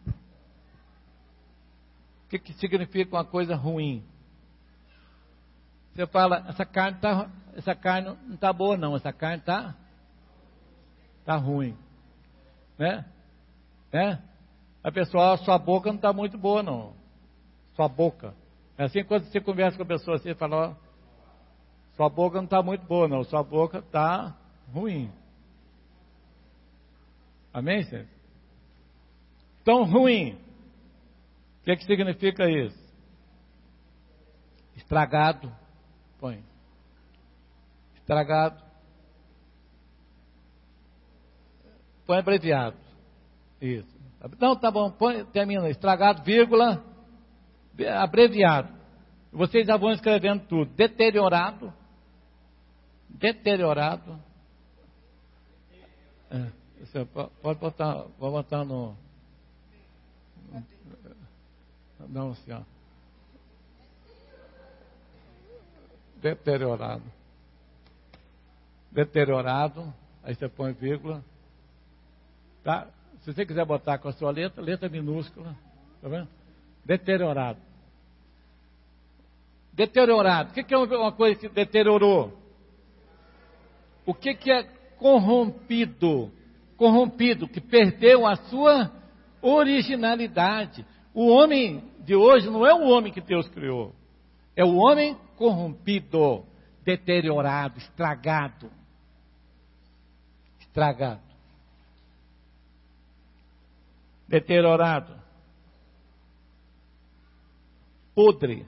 O que significa uma coisa ruim? Você fala, essa carne não está boa não, essa carne está ruim. Né? A pessoa, sua boca não está muito boa não. Sua boca. É assim quando você conversa com a pessoa, você fala, sua boca não está muito boa não, sua boca está ruim. Amém, senhor? Então, ruim. O que significa isso? Estragado. Põe. Estragado. Põe abreviado. Isso. Não, tá bom. Põe, termina. Estragado, vírgula, abreviado. Vocês já vão escrevendo tudo. Deteriorado. Você pode botar, vou botar no. Não, assim, ó. Deteriorado. Deteriorado. Aí você põe vírgula. Tá? Se você quiser botar com a sua letra minúscula. Tá vendo? Deteriorado. Deteriorado. O que é uma coisa que deteriorou? O que é corrompido? Corrompido, que perdeu a sua originalidade. O homem de hoje não é o homem que Deus criou. É o homem corrompido, deteriorado, estragado. Estragado. Deteriorado. Podre.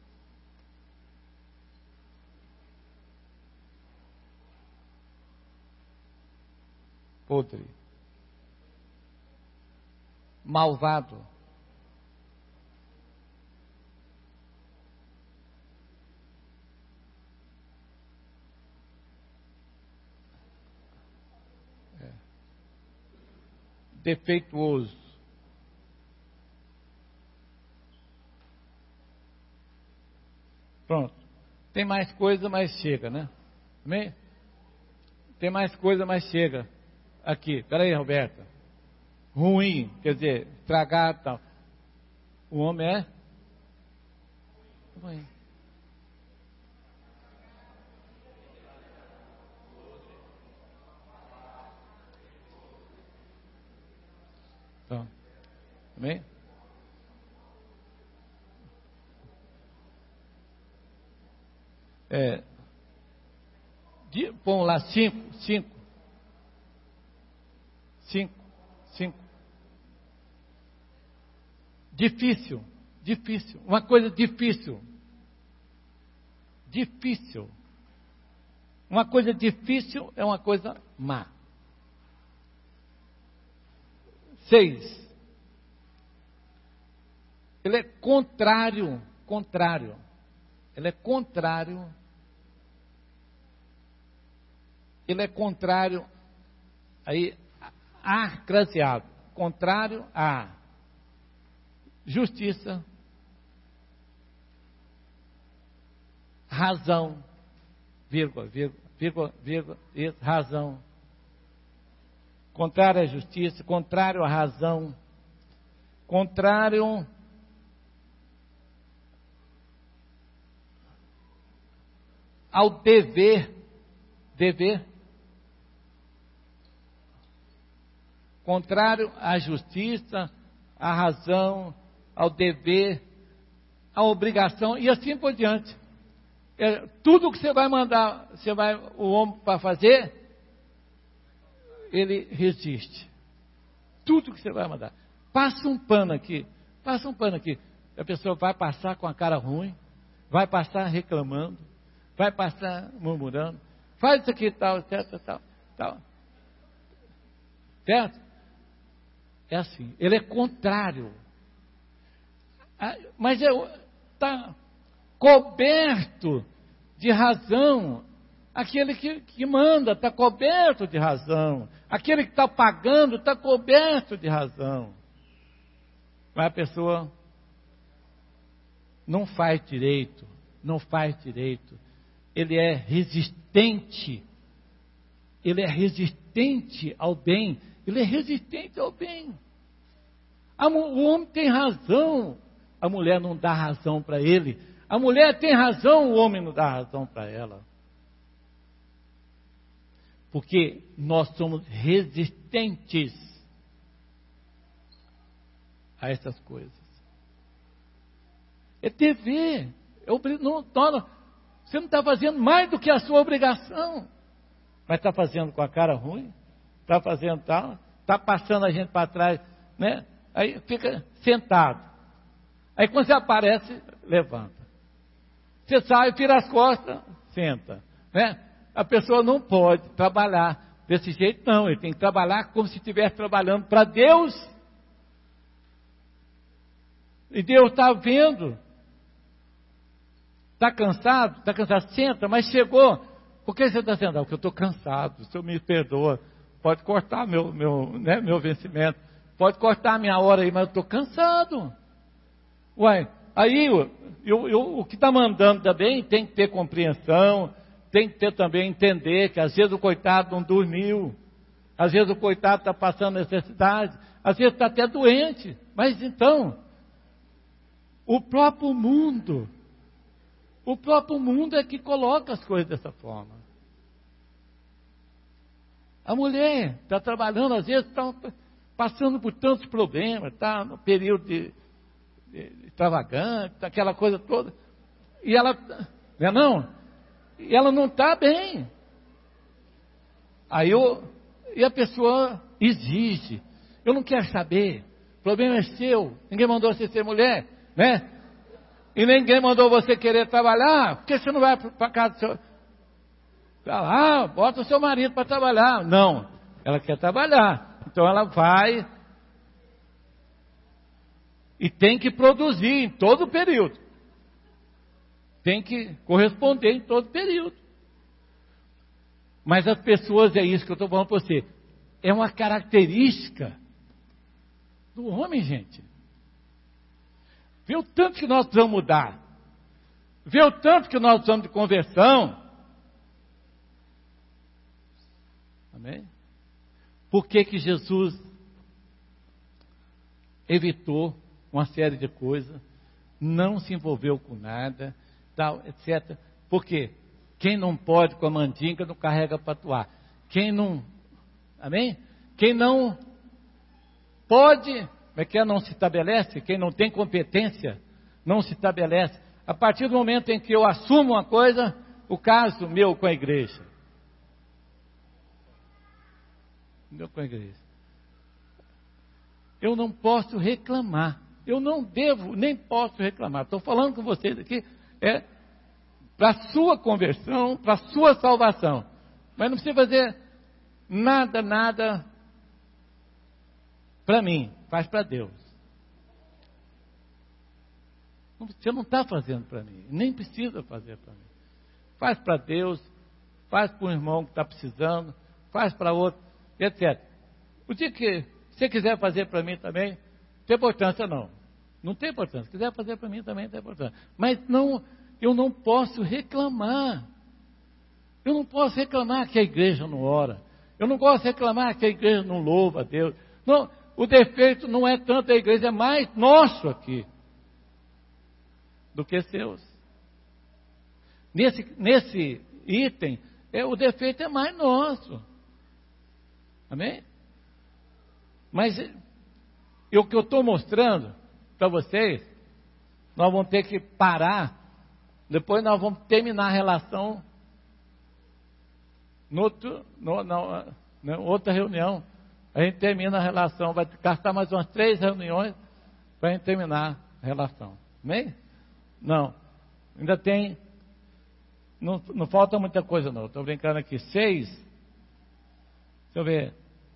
Podre. Malvado. Defeituoso. Pronto. Tem mais coisa, mas chega, né? Amém? Tem mais coisa, mas chega. Aqui, peraí, Roberta. Ruim, quer dizer, estragado e tal. O homem é ruim. Então, amém? Põe lá 5. Difícil. Uma coisa difícil. Uma coisa difícil é uma coisa má. 6. Ele é contrário. Ele é contrário. Ele é contrário. Aí, acraseado. Contrário a justiça, razão, vírgula, razão. Contrário à justiça, contrário à razão, contrário ao dever, contrário à justiça, à razão, ao dever, à obrigação e assim por diante. Tudo que você vai mandar, o homem para fazer, ele resiste. Tudo que você vai mandar. Passa um pano aqui. A pessoa vai passar com a cara ruim, vai passar reclamando, vai passar murmurando, faz isso aqui, tal. Certo? É assim, ele é contrário. Mas está coberto de razão. Aquele que manda está coberto de razão. Aquele que está pagando está coberto de razão. Mas a pessoa não faz direito. Ele é resistente. Ao bem. O homem tem razão. A mulher não dá razão para ele. A mulher tem razão, o homem não dá razão para ela. Porque nós somos resistentes a essas coisas. É dever. Você não está fazendo mais do que a sua obrigação. Mas está fazendo com a cara ruim. Está fazendo tal. Está passando a gente para trás. Né? Aí fica sentado. Aí quando você aparece, levanta. Você sai, vira as costas, senta. Né? A pessoa não pode trabalhar desse jeito, não. Ele tem que trabalhar como se estivesse trabalhando para Deus. E Deus está vendo. Está cansado? Senta, mas chegou. Por que você está sentado? Porque eu estou cansado, o Senhor me perdoa. pode cortar meu vencimento, pode cortar a minha hora aí, mas eu estou cansado. Uai, aí o que está mandando também tem que ter compreensão, tem que ter também entender que às vezes o coitado não dormiu, às vezes o coitado está passando necessidade, às vezes está até doente, mas então, o próprio mundo é que coloca as coisas dessa forma. A mulher está trabalhando, às vezes está passando por tantos problemas, está no período de extravagante, aquela coisa toda, e ela, e ela não está bem. E a pessoa exige, eu não quero saber, o problema é seu, ninguém mandou você ser mulher, né? E ninguém mandou você querer trabalhar, por que você não vai para casa do seu... Vai lá, bota o seu marido para trabalhar. Não, ela quer trabalhar, então ela vai e tem que produzir em todo o período, tem que corresponder em todo o período. Mas as pessoas, é isso que eu estou falando para você, é uma característica do homem, gente. Vê o tanto que nós precisamos mudar, vê o tanto que nós precisamos de conversão. Amém? Por que que Jesus evitou uma série de coisas, não se envolveu com nada, tal, etc. Por quê? Quem não pode com a mandinga não carrega para atuar. Quem não, amém? Quem não pode, não se estabelece, quem não tem competência, não se estabelece. A partir do momento em que eu assumo uma coisa, o caso meu com a igreja. Eu não posso reclamar. Eu não devo, nem posso reclamar. Estou falando com vocês aqui, para a sua conversão, para a sua salvação. Mas não precisa fazer nada para mim, faz para Deus. Você não está fazendo para mim, nem precisa fazer para mim. Faz para Deus, faz para um irmão que está precisando, faz para outro, etc. O dia que você quiser fazer para mim também, não tem importância não. Não tem importância. Se quiser fazer para mim também não tem importância. Mas não, eu não posso reclamar. Eu não posso reclamar que a igreja não ora. Eu não posso reclamar que a igreja não louva a Deus. Não, o defeito não é tanto da igreja, é mais nosso aqui do que seus. Nesse item, o defeito é mais nosso. Amém? Mas o que eu estou mostrando para vocês, nós vamos ter que parar, depois nós vamos terminar a relação na outra reunião. A gente termina a relação, vai gastar mais umas 3 reuniões para a gente terminar a relação. Amém? Não, ainda tem, não falta muita coisa não, estou brincando aqui, 6, deixa eu ver,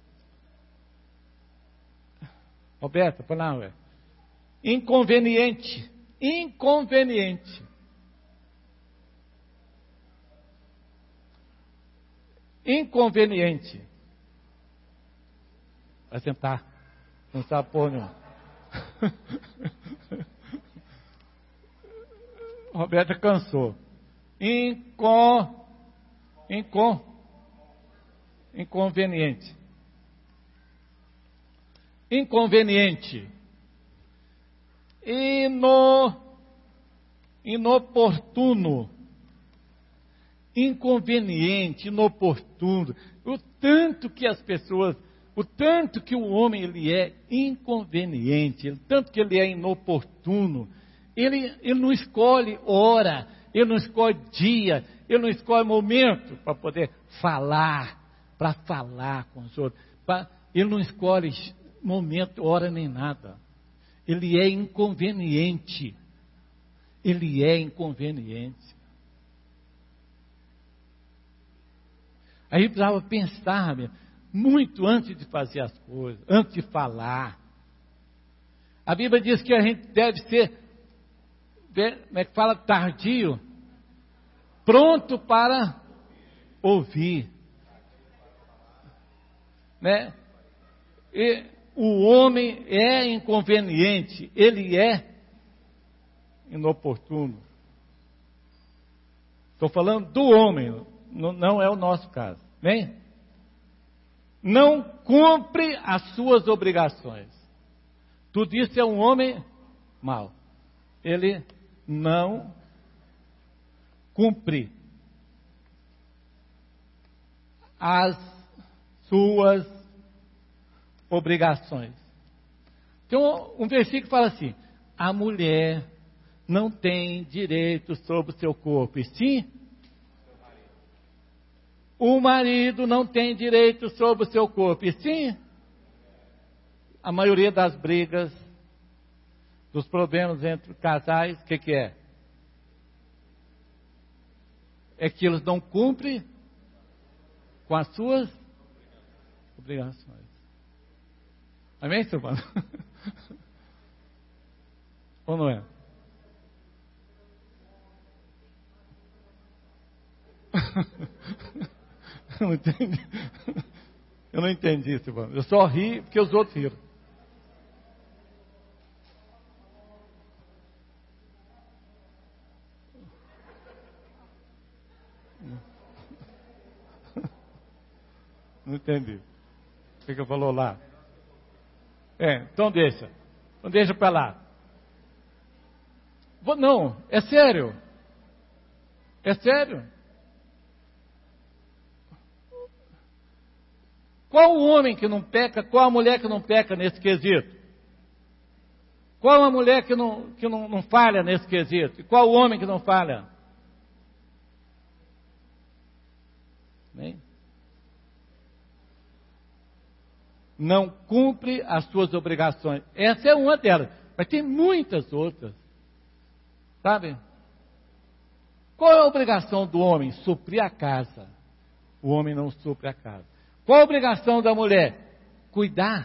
Roberto, põe lá, ué. Inconveniente. Vai sentar, não sabe pôr nenhum. Roberta cansou. Inconveniente. Inoportuno. Inconveniente, inoportuno. O tanto que as pessoas, o tanto que o homem ele é inconveniente, o tanto que ele é inoportuno. Ele não escolhe hora, ele não escolhe dia, ele não escolhe momento para poder falar, para falar com os outros. Ele não escolhe momento, hora nem nada. Ele é inconveniente. Aí precisava pensar muito antes de fazer as coisas, antes de falar. A Bíblia diz que a gente deve ser, como é que fala, tardio, pronto para ouvir. né? E o homem é inconveniente, ele é inoportuno. Estou falando do homem, não é o nosso caso, né? Não cumpre as suas obrigações. Tudo isso é um homem mau. Ele não cumpre as suas obrigações. Tem um versículo que fala assim: a mulher não tem direito sobre o seu corpo, e sim, o marido não tem direito sobre o seu corpo, e sim, a maioria das brigas, dos problemas entre casais, o que é? É que eles não cumprem com as suas obrigações. Amém, seu irmão? Ou não é? Eu não entendi. Eu não entendi, seu irmão. Eu só ri porque os outros riram. Não entendi. O que eu falou lá? Então deixa. Então deixa para lá. Não, é sério. É sério. Qual o homem que não peca, qual a mulher que não peca nesse quesito? Qual a mulher que não falha nesse quesito? E qual o homem que não falha? Bem? Não cumpre as suas obrigações. Essa é uma delas. Mas tem muitas outras. Sabe? Qual é a obrigação do homem? Suprir a casa. O homem não supre a casa. Qual a obrigação da mulher? Cuidar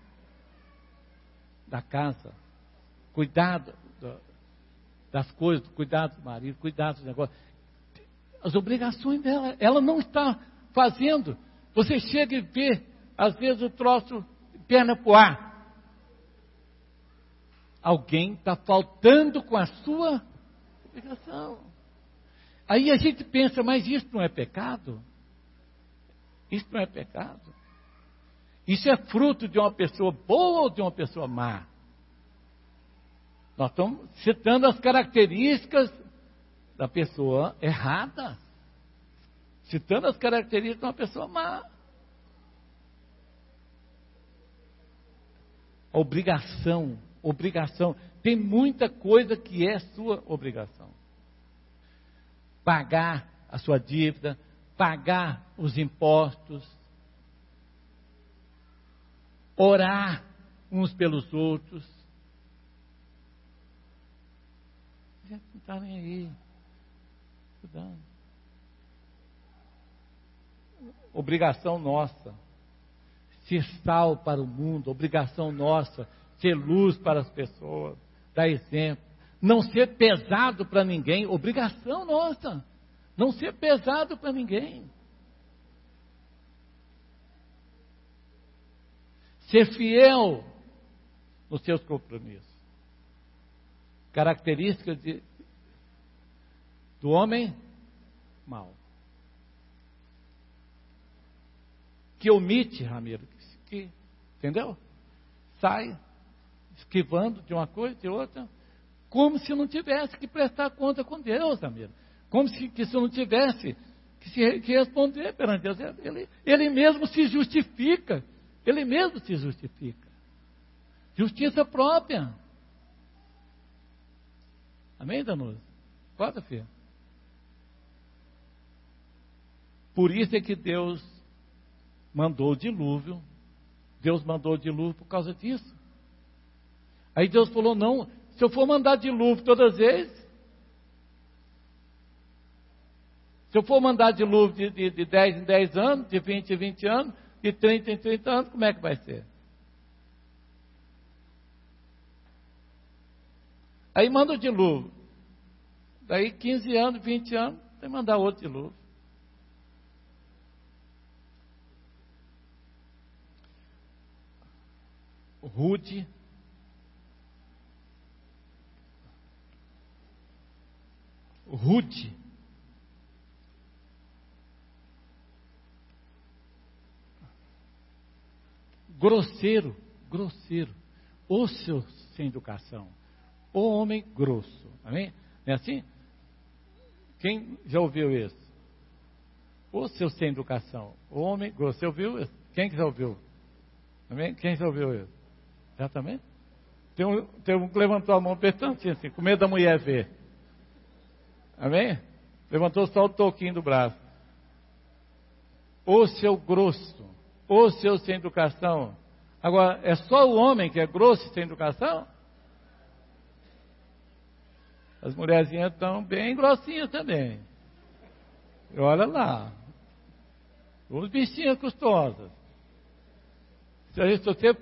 da casa. Cuidar das coisas, cuidar do marido, cuidar dos negócios. As obrigações dela, ela não está fazendo. Você chega e vê, às vezes, o troço perna para o ar. Alguém está faltando com a sua obrigação. Aí a gente pensa, mas isso não é pecado? Isso não é pecado? Isso é fruto de uma pessoa boa ou de uma pessoa má? Nós estamos citando as características da pessoa errada. Citando as características de uma pessoa má. Obrigação. Tem muita coisa que é sua obrigação. Pagar a sua dívida, pagar os impostos, orar uns pelos outros. Não está nem aí. Cuidado. Obrigação nossa. Ser sal para o mundo. Obrigação nossa. Ser luz para as pessoas. Dar exemplo. Não ser pesado para ninguém. Obrigação nossa. Não ser pesado para ninguém. Ser fiel nos seus compromissos. Características do homem mau. Que omite, Ramiro, entendeu? Sai esquivando de uma coisa e de outra, como se não tivesse que prestar conta com Deus, Ramiro. Como se não tivesse que responder perante Deus. Ele mesmo se justifica. Ele mesmo se justifica. Justiça própria. Amém, Danusa? Pode, filha. Por isso é que Deus mandou o dilúvio. Deus mandou o dilúvio por causa disso. Aí Deus falou, não, se eu for mandar dilúvio todas as vezes, se eu for mandar dilúvio de 10 em 10 anos, de 20 em 20 anos, de 30 em 30 anos, como é que vai ser? Aí manda o dilúvio. Daí 15 anos, 20 anos, tem que mandar outro dilúvio. rude, grosseiro, ou seu sem educação, ou homem grosso, amém? Não é assim? Quem já ouviu isso? Ou seu sem educação, ou homem grosso, você ouviu isso? Quem que já ouviu? Amém? Quem já ouviu isso? Já também? Tem um que levantou a mão apertando assim, com medo da mulher ver. Amém? Levantou só o toquinho do braço. Ou seu grosso, ou seu sem educação. Agora, é só o homem que é grosso e sem educação? As mulherzinhas estão bem grossinhas também. E olha lá. Os bichinhos custosos. Se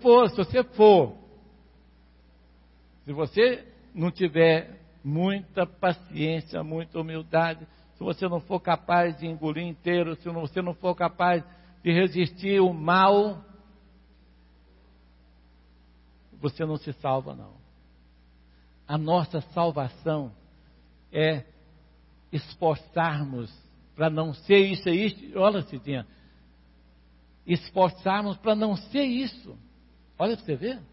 você não tiver muita paciência, muita humildade, se você não for capaz de engolir inteiro, se você não for capaz de resistir o mal, você não se salva, não. A nossa salvação é esforçarmos para não ser isso e isso. Olha, Cidinha, esforçarmos para não ser isso. Olha para você ver.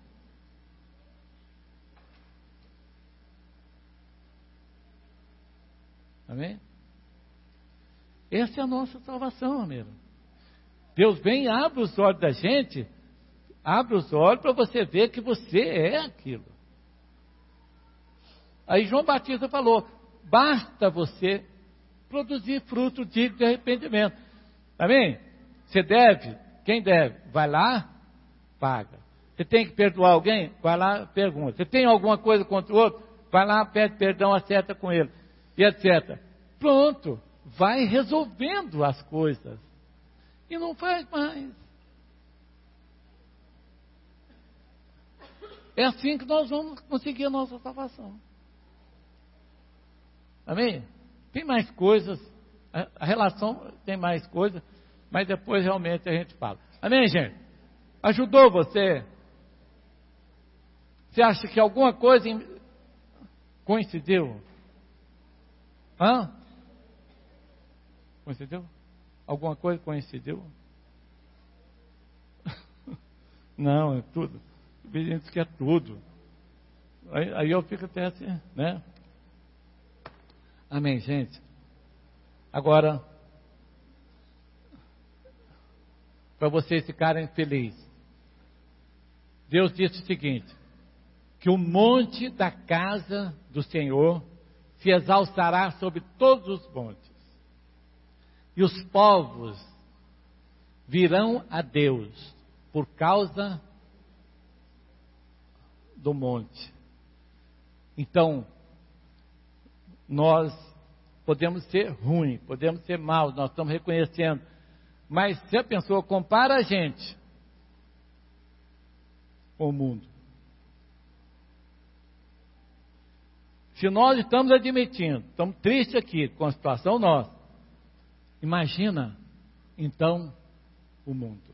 Amém? Essa é a nossa salvação, amigo. Deus vem e abre os olhos da gente, abre os olhos para você ver que você é aquilo. Aí João Batista falou, basta você produzir fruto digno de arrependimento. Amém? Você deve, quem deve? Vai lá, paga. Você tem que perdoar alguém? Vai lá, pergunta. Você tem alguma coisa contra o outro? Vai lá, pede perdão, acerta com ele. E etc. Pronto, vai resolvendo as coisas. E não faz mais. É assim que nós vamos conseguir a nossa salvação. Amém? Tem mais coisas, a relação tem mais coisas, mas depois realmente a gente fala. Amém, gente? Ajudou você? Você acha que alguma coisa coincidiu? Hã? Coincidiu? Alguma coisa coincidiu? Não, é tudo. O Bíblia diz que é tudo. Aí eu fico até assim, né? Amém, gente? Agora, para vocês ficarem felizes, Deus disse o seguinte, que o monte da casa do Senhor se exaltará sobre todos os montes, e os povos virão a Deus por causa do monte. Então, nós podemos ser ruins, podemos ser maus, nós estamos reconhecendo, mas se a pessoa compara a gente com o mundo, se nós estamos admitindo, estamos tristes aqui com a situação nossa, imagina então o mundo.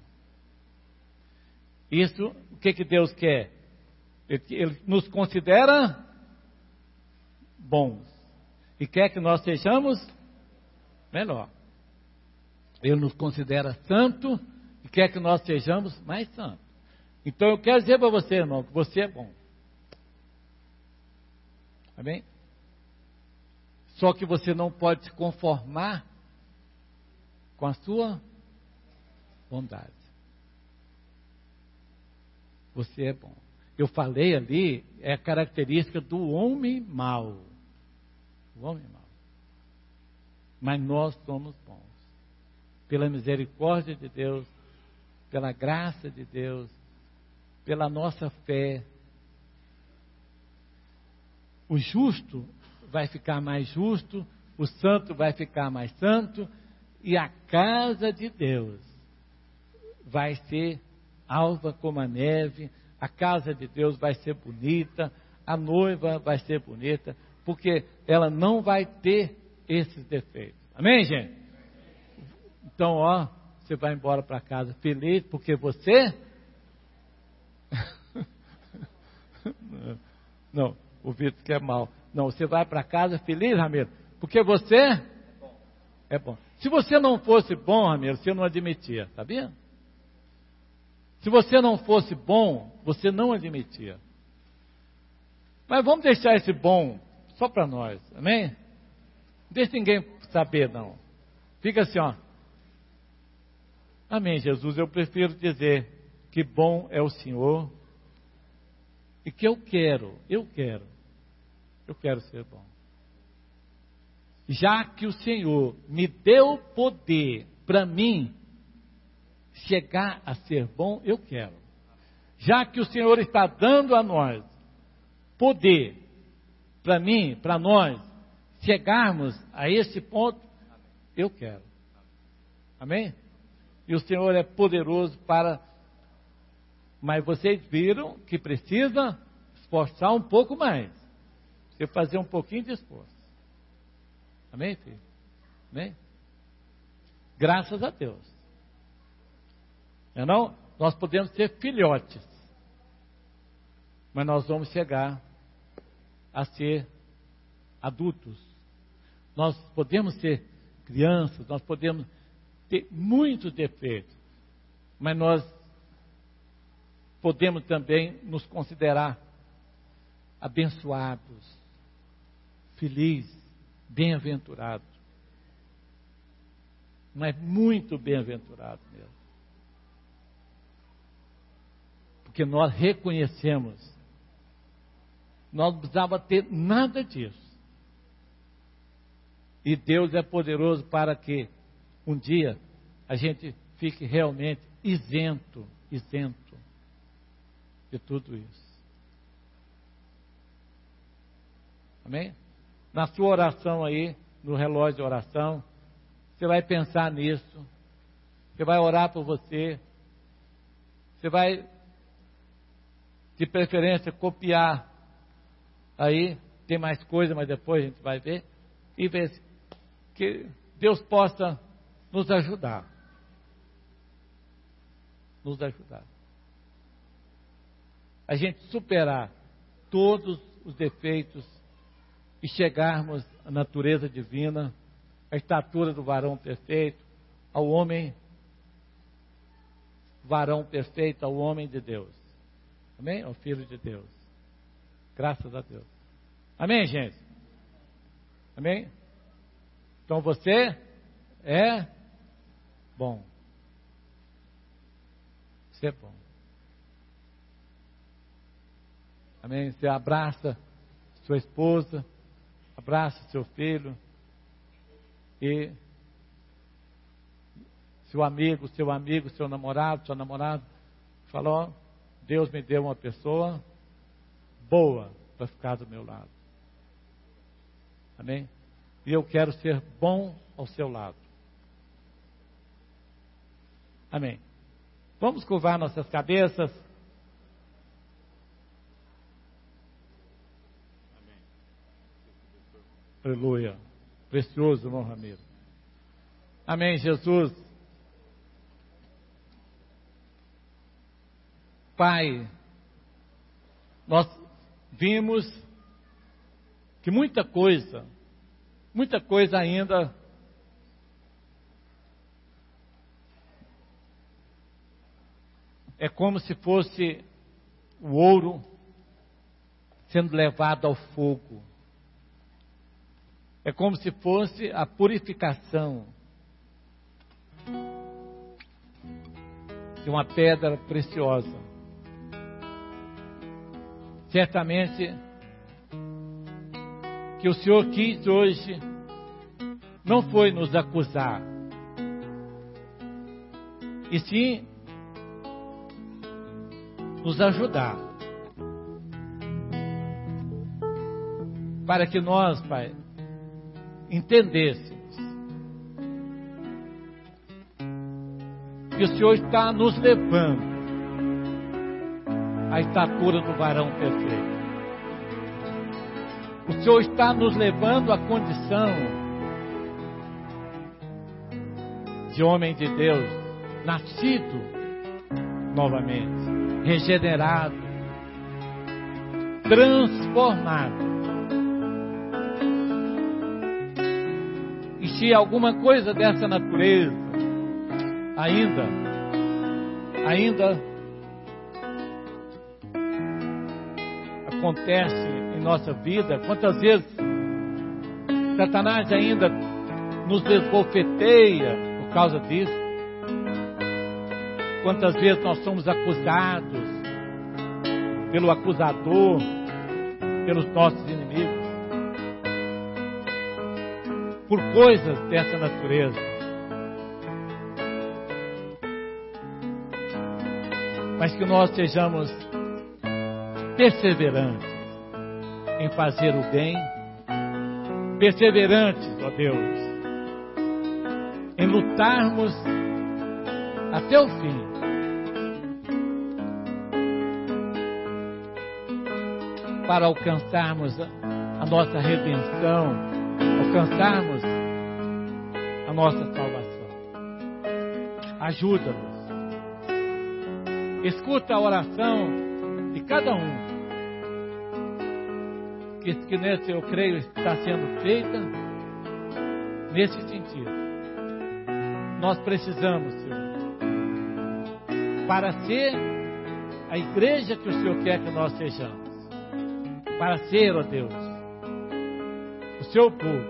Isso, o que Deus quer? Ele nos considera bons e quer que nós sejamos melhor. Ele nos considera santo e quer que nós sejamos mais santos. Então eu quero dizer para você, irmão, que você é bom. Amém? Só que você não pode se conformar com a sua bondade. Você é bom. Eu falei ali, é a característica do homem mau. O homem mau. Mas nós somos bons. Pela misericórdia de Deus, pela graça de Deus, pela nossa fé. O justo vai ficar mais justo, o santo vai ficar mais santo, e a casa de Deus vai ser alva como a neve, a casa de Deus vai ser bonita, a noiva vai ser bonita, porque ela não vai ter esses defeitos. Amém, gente? Então, ó, você vai embora para casa feliz, porque você Não, o Vitor que é mal. Não, você vai para casa feliz, Ramiro, porque você é bom. Se você não fosse bom, Ramiro, você não admitia, sabia? Se você não fosse bom, você não admitia. Mas vamos deixar esse bom só para nós, amém? Não deixa ninguém saber, não. Fica assim, ó. Amém, Jesus, eu prefiro dizer que bom é o Senhor e que eu quero ser bom. Já que o Senhor me deu poder para mim chegar a ser bom, eu quero. Já que o Senhor está dando a nós poder para mim, para nós chegarmos a esse ponto, eu quero. Amém? E o Senhor é poderoso para... Mas vocês viram que precisa esforçar um pouco mais. Você fazer um pouquinho de esforço. Amém, filho? Amém? Graças a Deus. Não? Nós podemos ser filhotes. Mas nós vamos chegar a ser adultos. Nós podemos ser crianças, nós podemos ter muitos defeitos. Mas nós podemos também nos considerar abençoados, felizes, bem-aventurados. Mas muito bem-aventurados mesmo. Porque nós reconhecemos, nós não precisávamos ter nada disso. E Deus é poderoso para que um dia a gente fique realmente isento de tudo isso. Amém? Na sua oração aí, no relógio de oração, você vai pensar nisso. Você vai orar por você. Você vai, de preferência, copiar aí. Tem mais coisa, mas depois a gente vai ver. E ver que Deus possa nos ajudar. Nos ajudar. A gente superar todos os defeitos e chegarmos à natureza divina, à estatura do varão perfeito, ao homem, varão perfeito, ao homem de Deus. Amém? Ao Filho de Deus. Graças a Deus. Amém, gente? Amém? Então você é bom. Você é bom. Amém? Você abraça sua esposa, abraça seu filho e seu amigo, seu namorado, sua namorada, falou: Deus me deu uma pessoa boa para ficar do meu lado. Amém? E eu quero ser bom ao seu lado. Amém. Vamos curvar nossas cabeças. Amém. Aleluia. Precioso, irmão Ramiro. Amém, Jesus. Pai, nós vimos que muita coisa ainda é como se fosse o ouro sendo levado ao fogo. É como se fosse a purificação de uma pedra preciosa. Certamente que o Senhor quis hoje não foi nos acusar, e sim nos ajudar, para que nós, Pai, entendêssemos que o Senhor está nos levando à estatura do varão perfeito. O Senhor está nos levando à condição de homem de Deus, nascido novamente, regenerado, transformado. E se alguma coisa dessa natureza ainda acontece em nossa vida, quantas vezes Satanás ainda nos desbofeteia por causa disso, quantas vezes nós somos acusados pelo acusador, pelos nossos inimigos, por coisas dessa natureza. Mas que nós sejamos perseverantes em fazer o bem, perseverantes, ó Deus, em lutarmos até o fim, para alcançarmos a nossa redenção, alcançarmos a nossa salvação. Ajuda-nos. Escuta a oração de cada um, que nesse, eu creio, está sendo feita nesse sentido. Nós precisamos, Senhor, para ser a igreja que o Senhor quer que nós sejamos, para ser, ó Deus, o seu povo,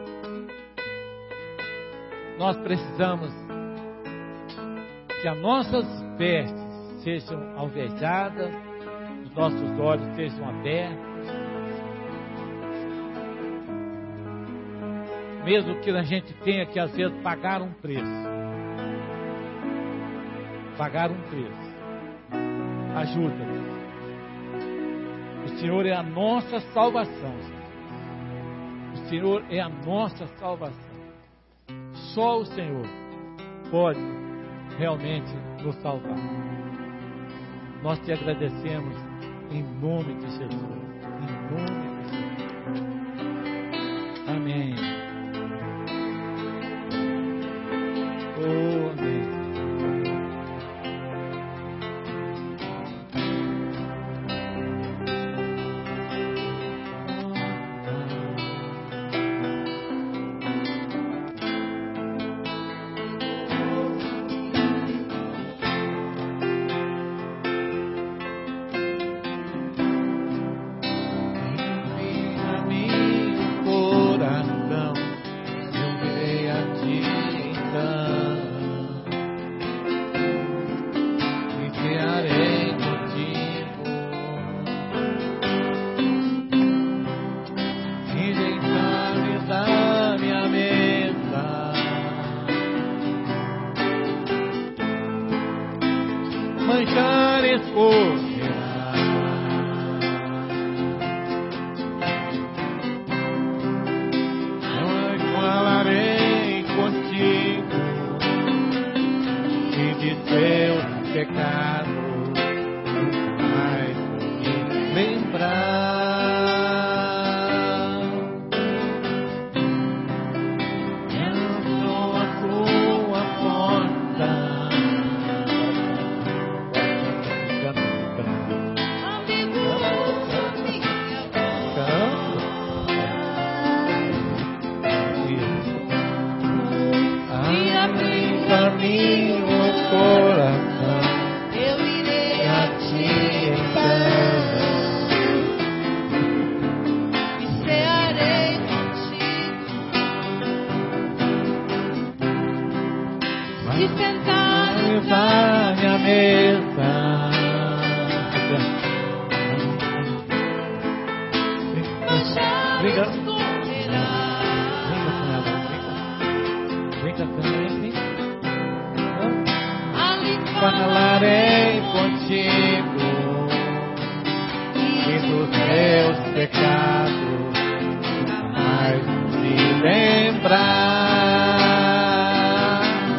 nós precisamos que as nossas vestes sejam alvejadas, os nossos olhos sejam abertos, mesmo que a gente tenha que às vezes pagar um preço. Ajuda-nos. O Senhor é a nossa salvação. O Senhor é a nossa salvação. Só o Senhor pode realmente nos salvar. Nós te agradecemos em nome de Jesus. Em nome de Jesus. Amém. Oh, amém. Falarei contigo e dos teus pecados jamais me lembrar.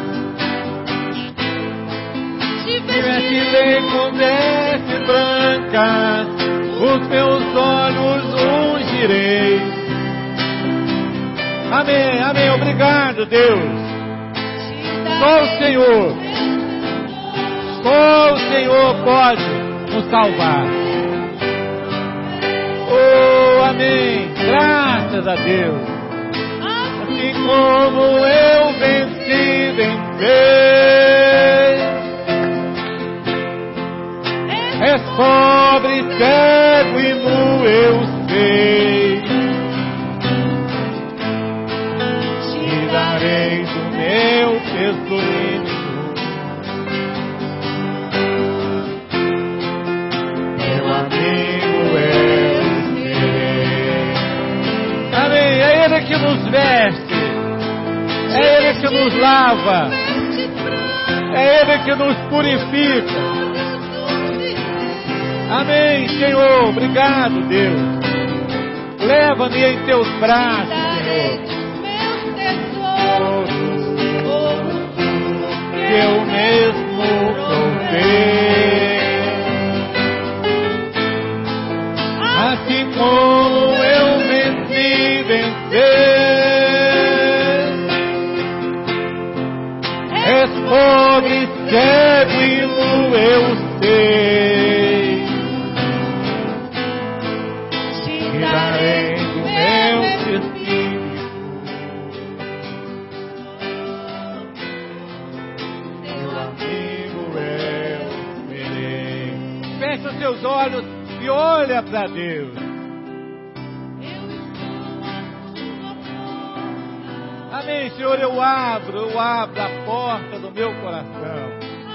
Te vestirei com veste branca, os meus olhos ungirei. Amém, amém, obrigado, Deus. Só o Senhor. Só o Senhor pode nos salvar. Oh, amém. Graças a Deus. Assim como eu venci, vencer. És pobre, cego e nu, eu sei. Te darei do meu tesouro. Meu amigo, eu serei. Amém. É Ele que nos veste. É Ele que nos lava. É Ele que nos purifica. Amém, Senhor. Obrigado, Deus. Leva-me em teus braços, Senhor. Que eu mesmo provei. Assim como eu venci, vencer. És pobre, cego e nu, eu sei. Te darei do meu espírito. Meu amigo, eu serei. Fecha os seus olhos e olha para Deus. Amém, Senhor, eu abro a porta do meu coração.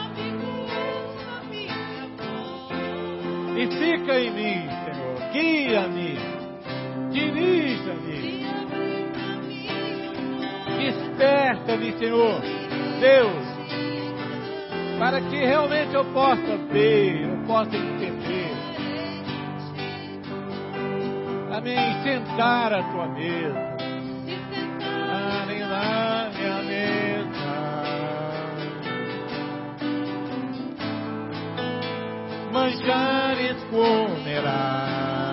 E fica em mim, Senhor. Guia-me, dirija-me, desperta-me, Senhor, Deus, para que realmente eu possa ver, eu possa entender. Amém, sentar à tua mesa. Amém, na minha mesa. Manjares comerá.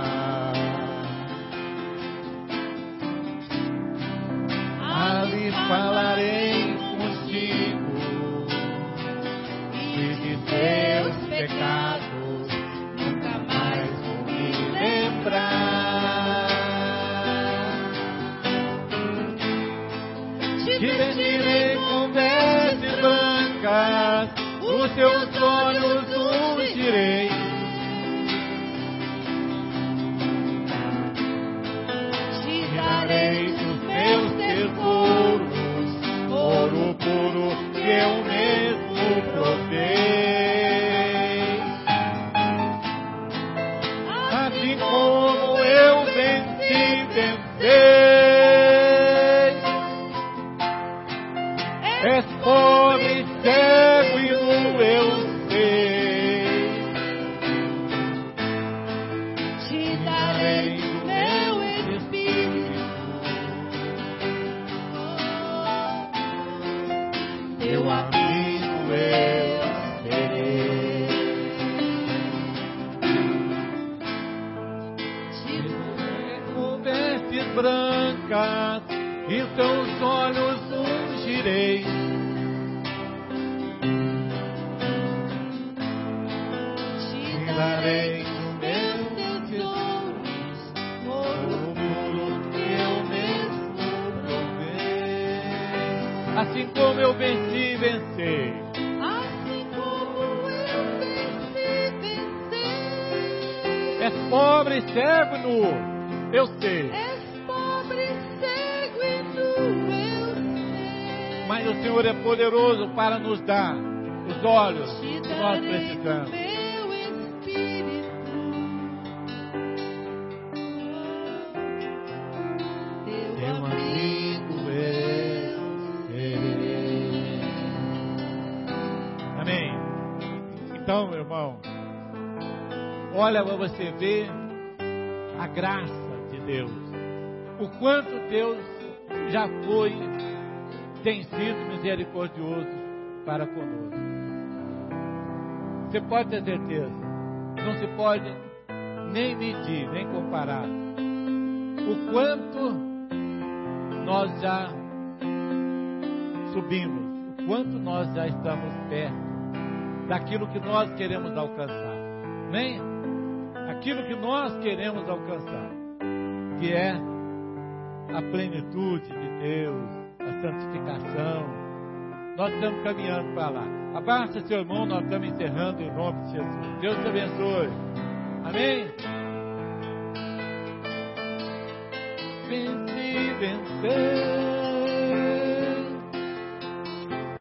Ali falarei contigo e de teus pecados nunca mais vou me lembrar. Te vestirei com vestes brancas, os teus olhos ungirei. Te darei dos meus tesouros, ouro puro que eu mesmo provei. Assim como eu venci, vencer. És pobre, cego e nu, eu sei. Te darei do meu espírito. Teu amigo eu serei. Te verei com vestes brancas e teus olhos ungirei. Te darei do meu tesouros, ouro puro que eu mesmo provei. Assim como eu venci, vencer. Assim como eu venci, vencer. És pobre, cego e nu, eu sei. És pobre, cego e nu, eu sei. Mas o Senhor é poderoso para nos dar os olhos Te que nós darei precisamos. meu espírito. Teu amigo eu serei. Amém. Então, meu irmão, olha para você ver a graça de Deus. O quanto Deus já foi, tem sido misericordioso para conosco. Você pode ter certeza, não se pode nem medir, nem comparar o quanto nós já subimos, o quanto nós já estamos perto daquilo que nós queremos alcançar. Amém? aquilo que nós queremos alcançar, que é a plenitude de Deus, a santificação. Nós estamos caminhando para lá. Abraça seu irmão, nós estamos encerrando em nome de Jesus. Deus te abençoe. Amém? Venci, vencer.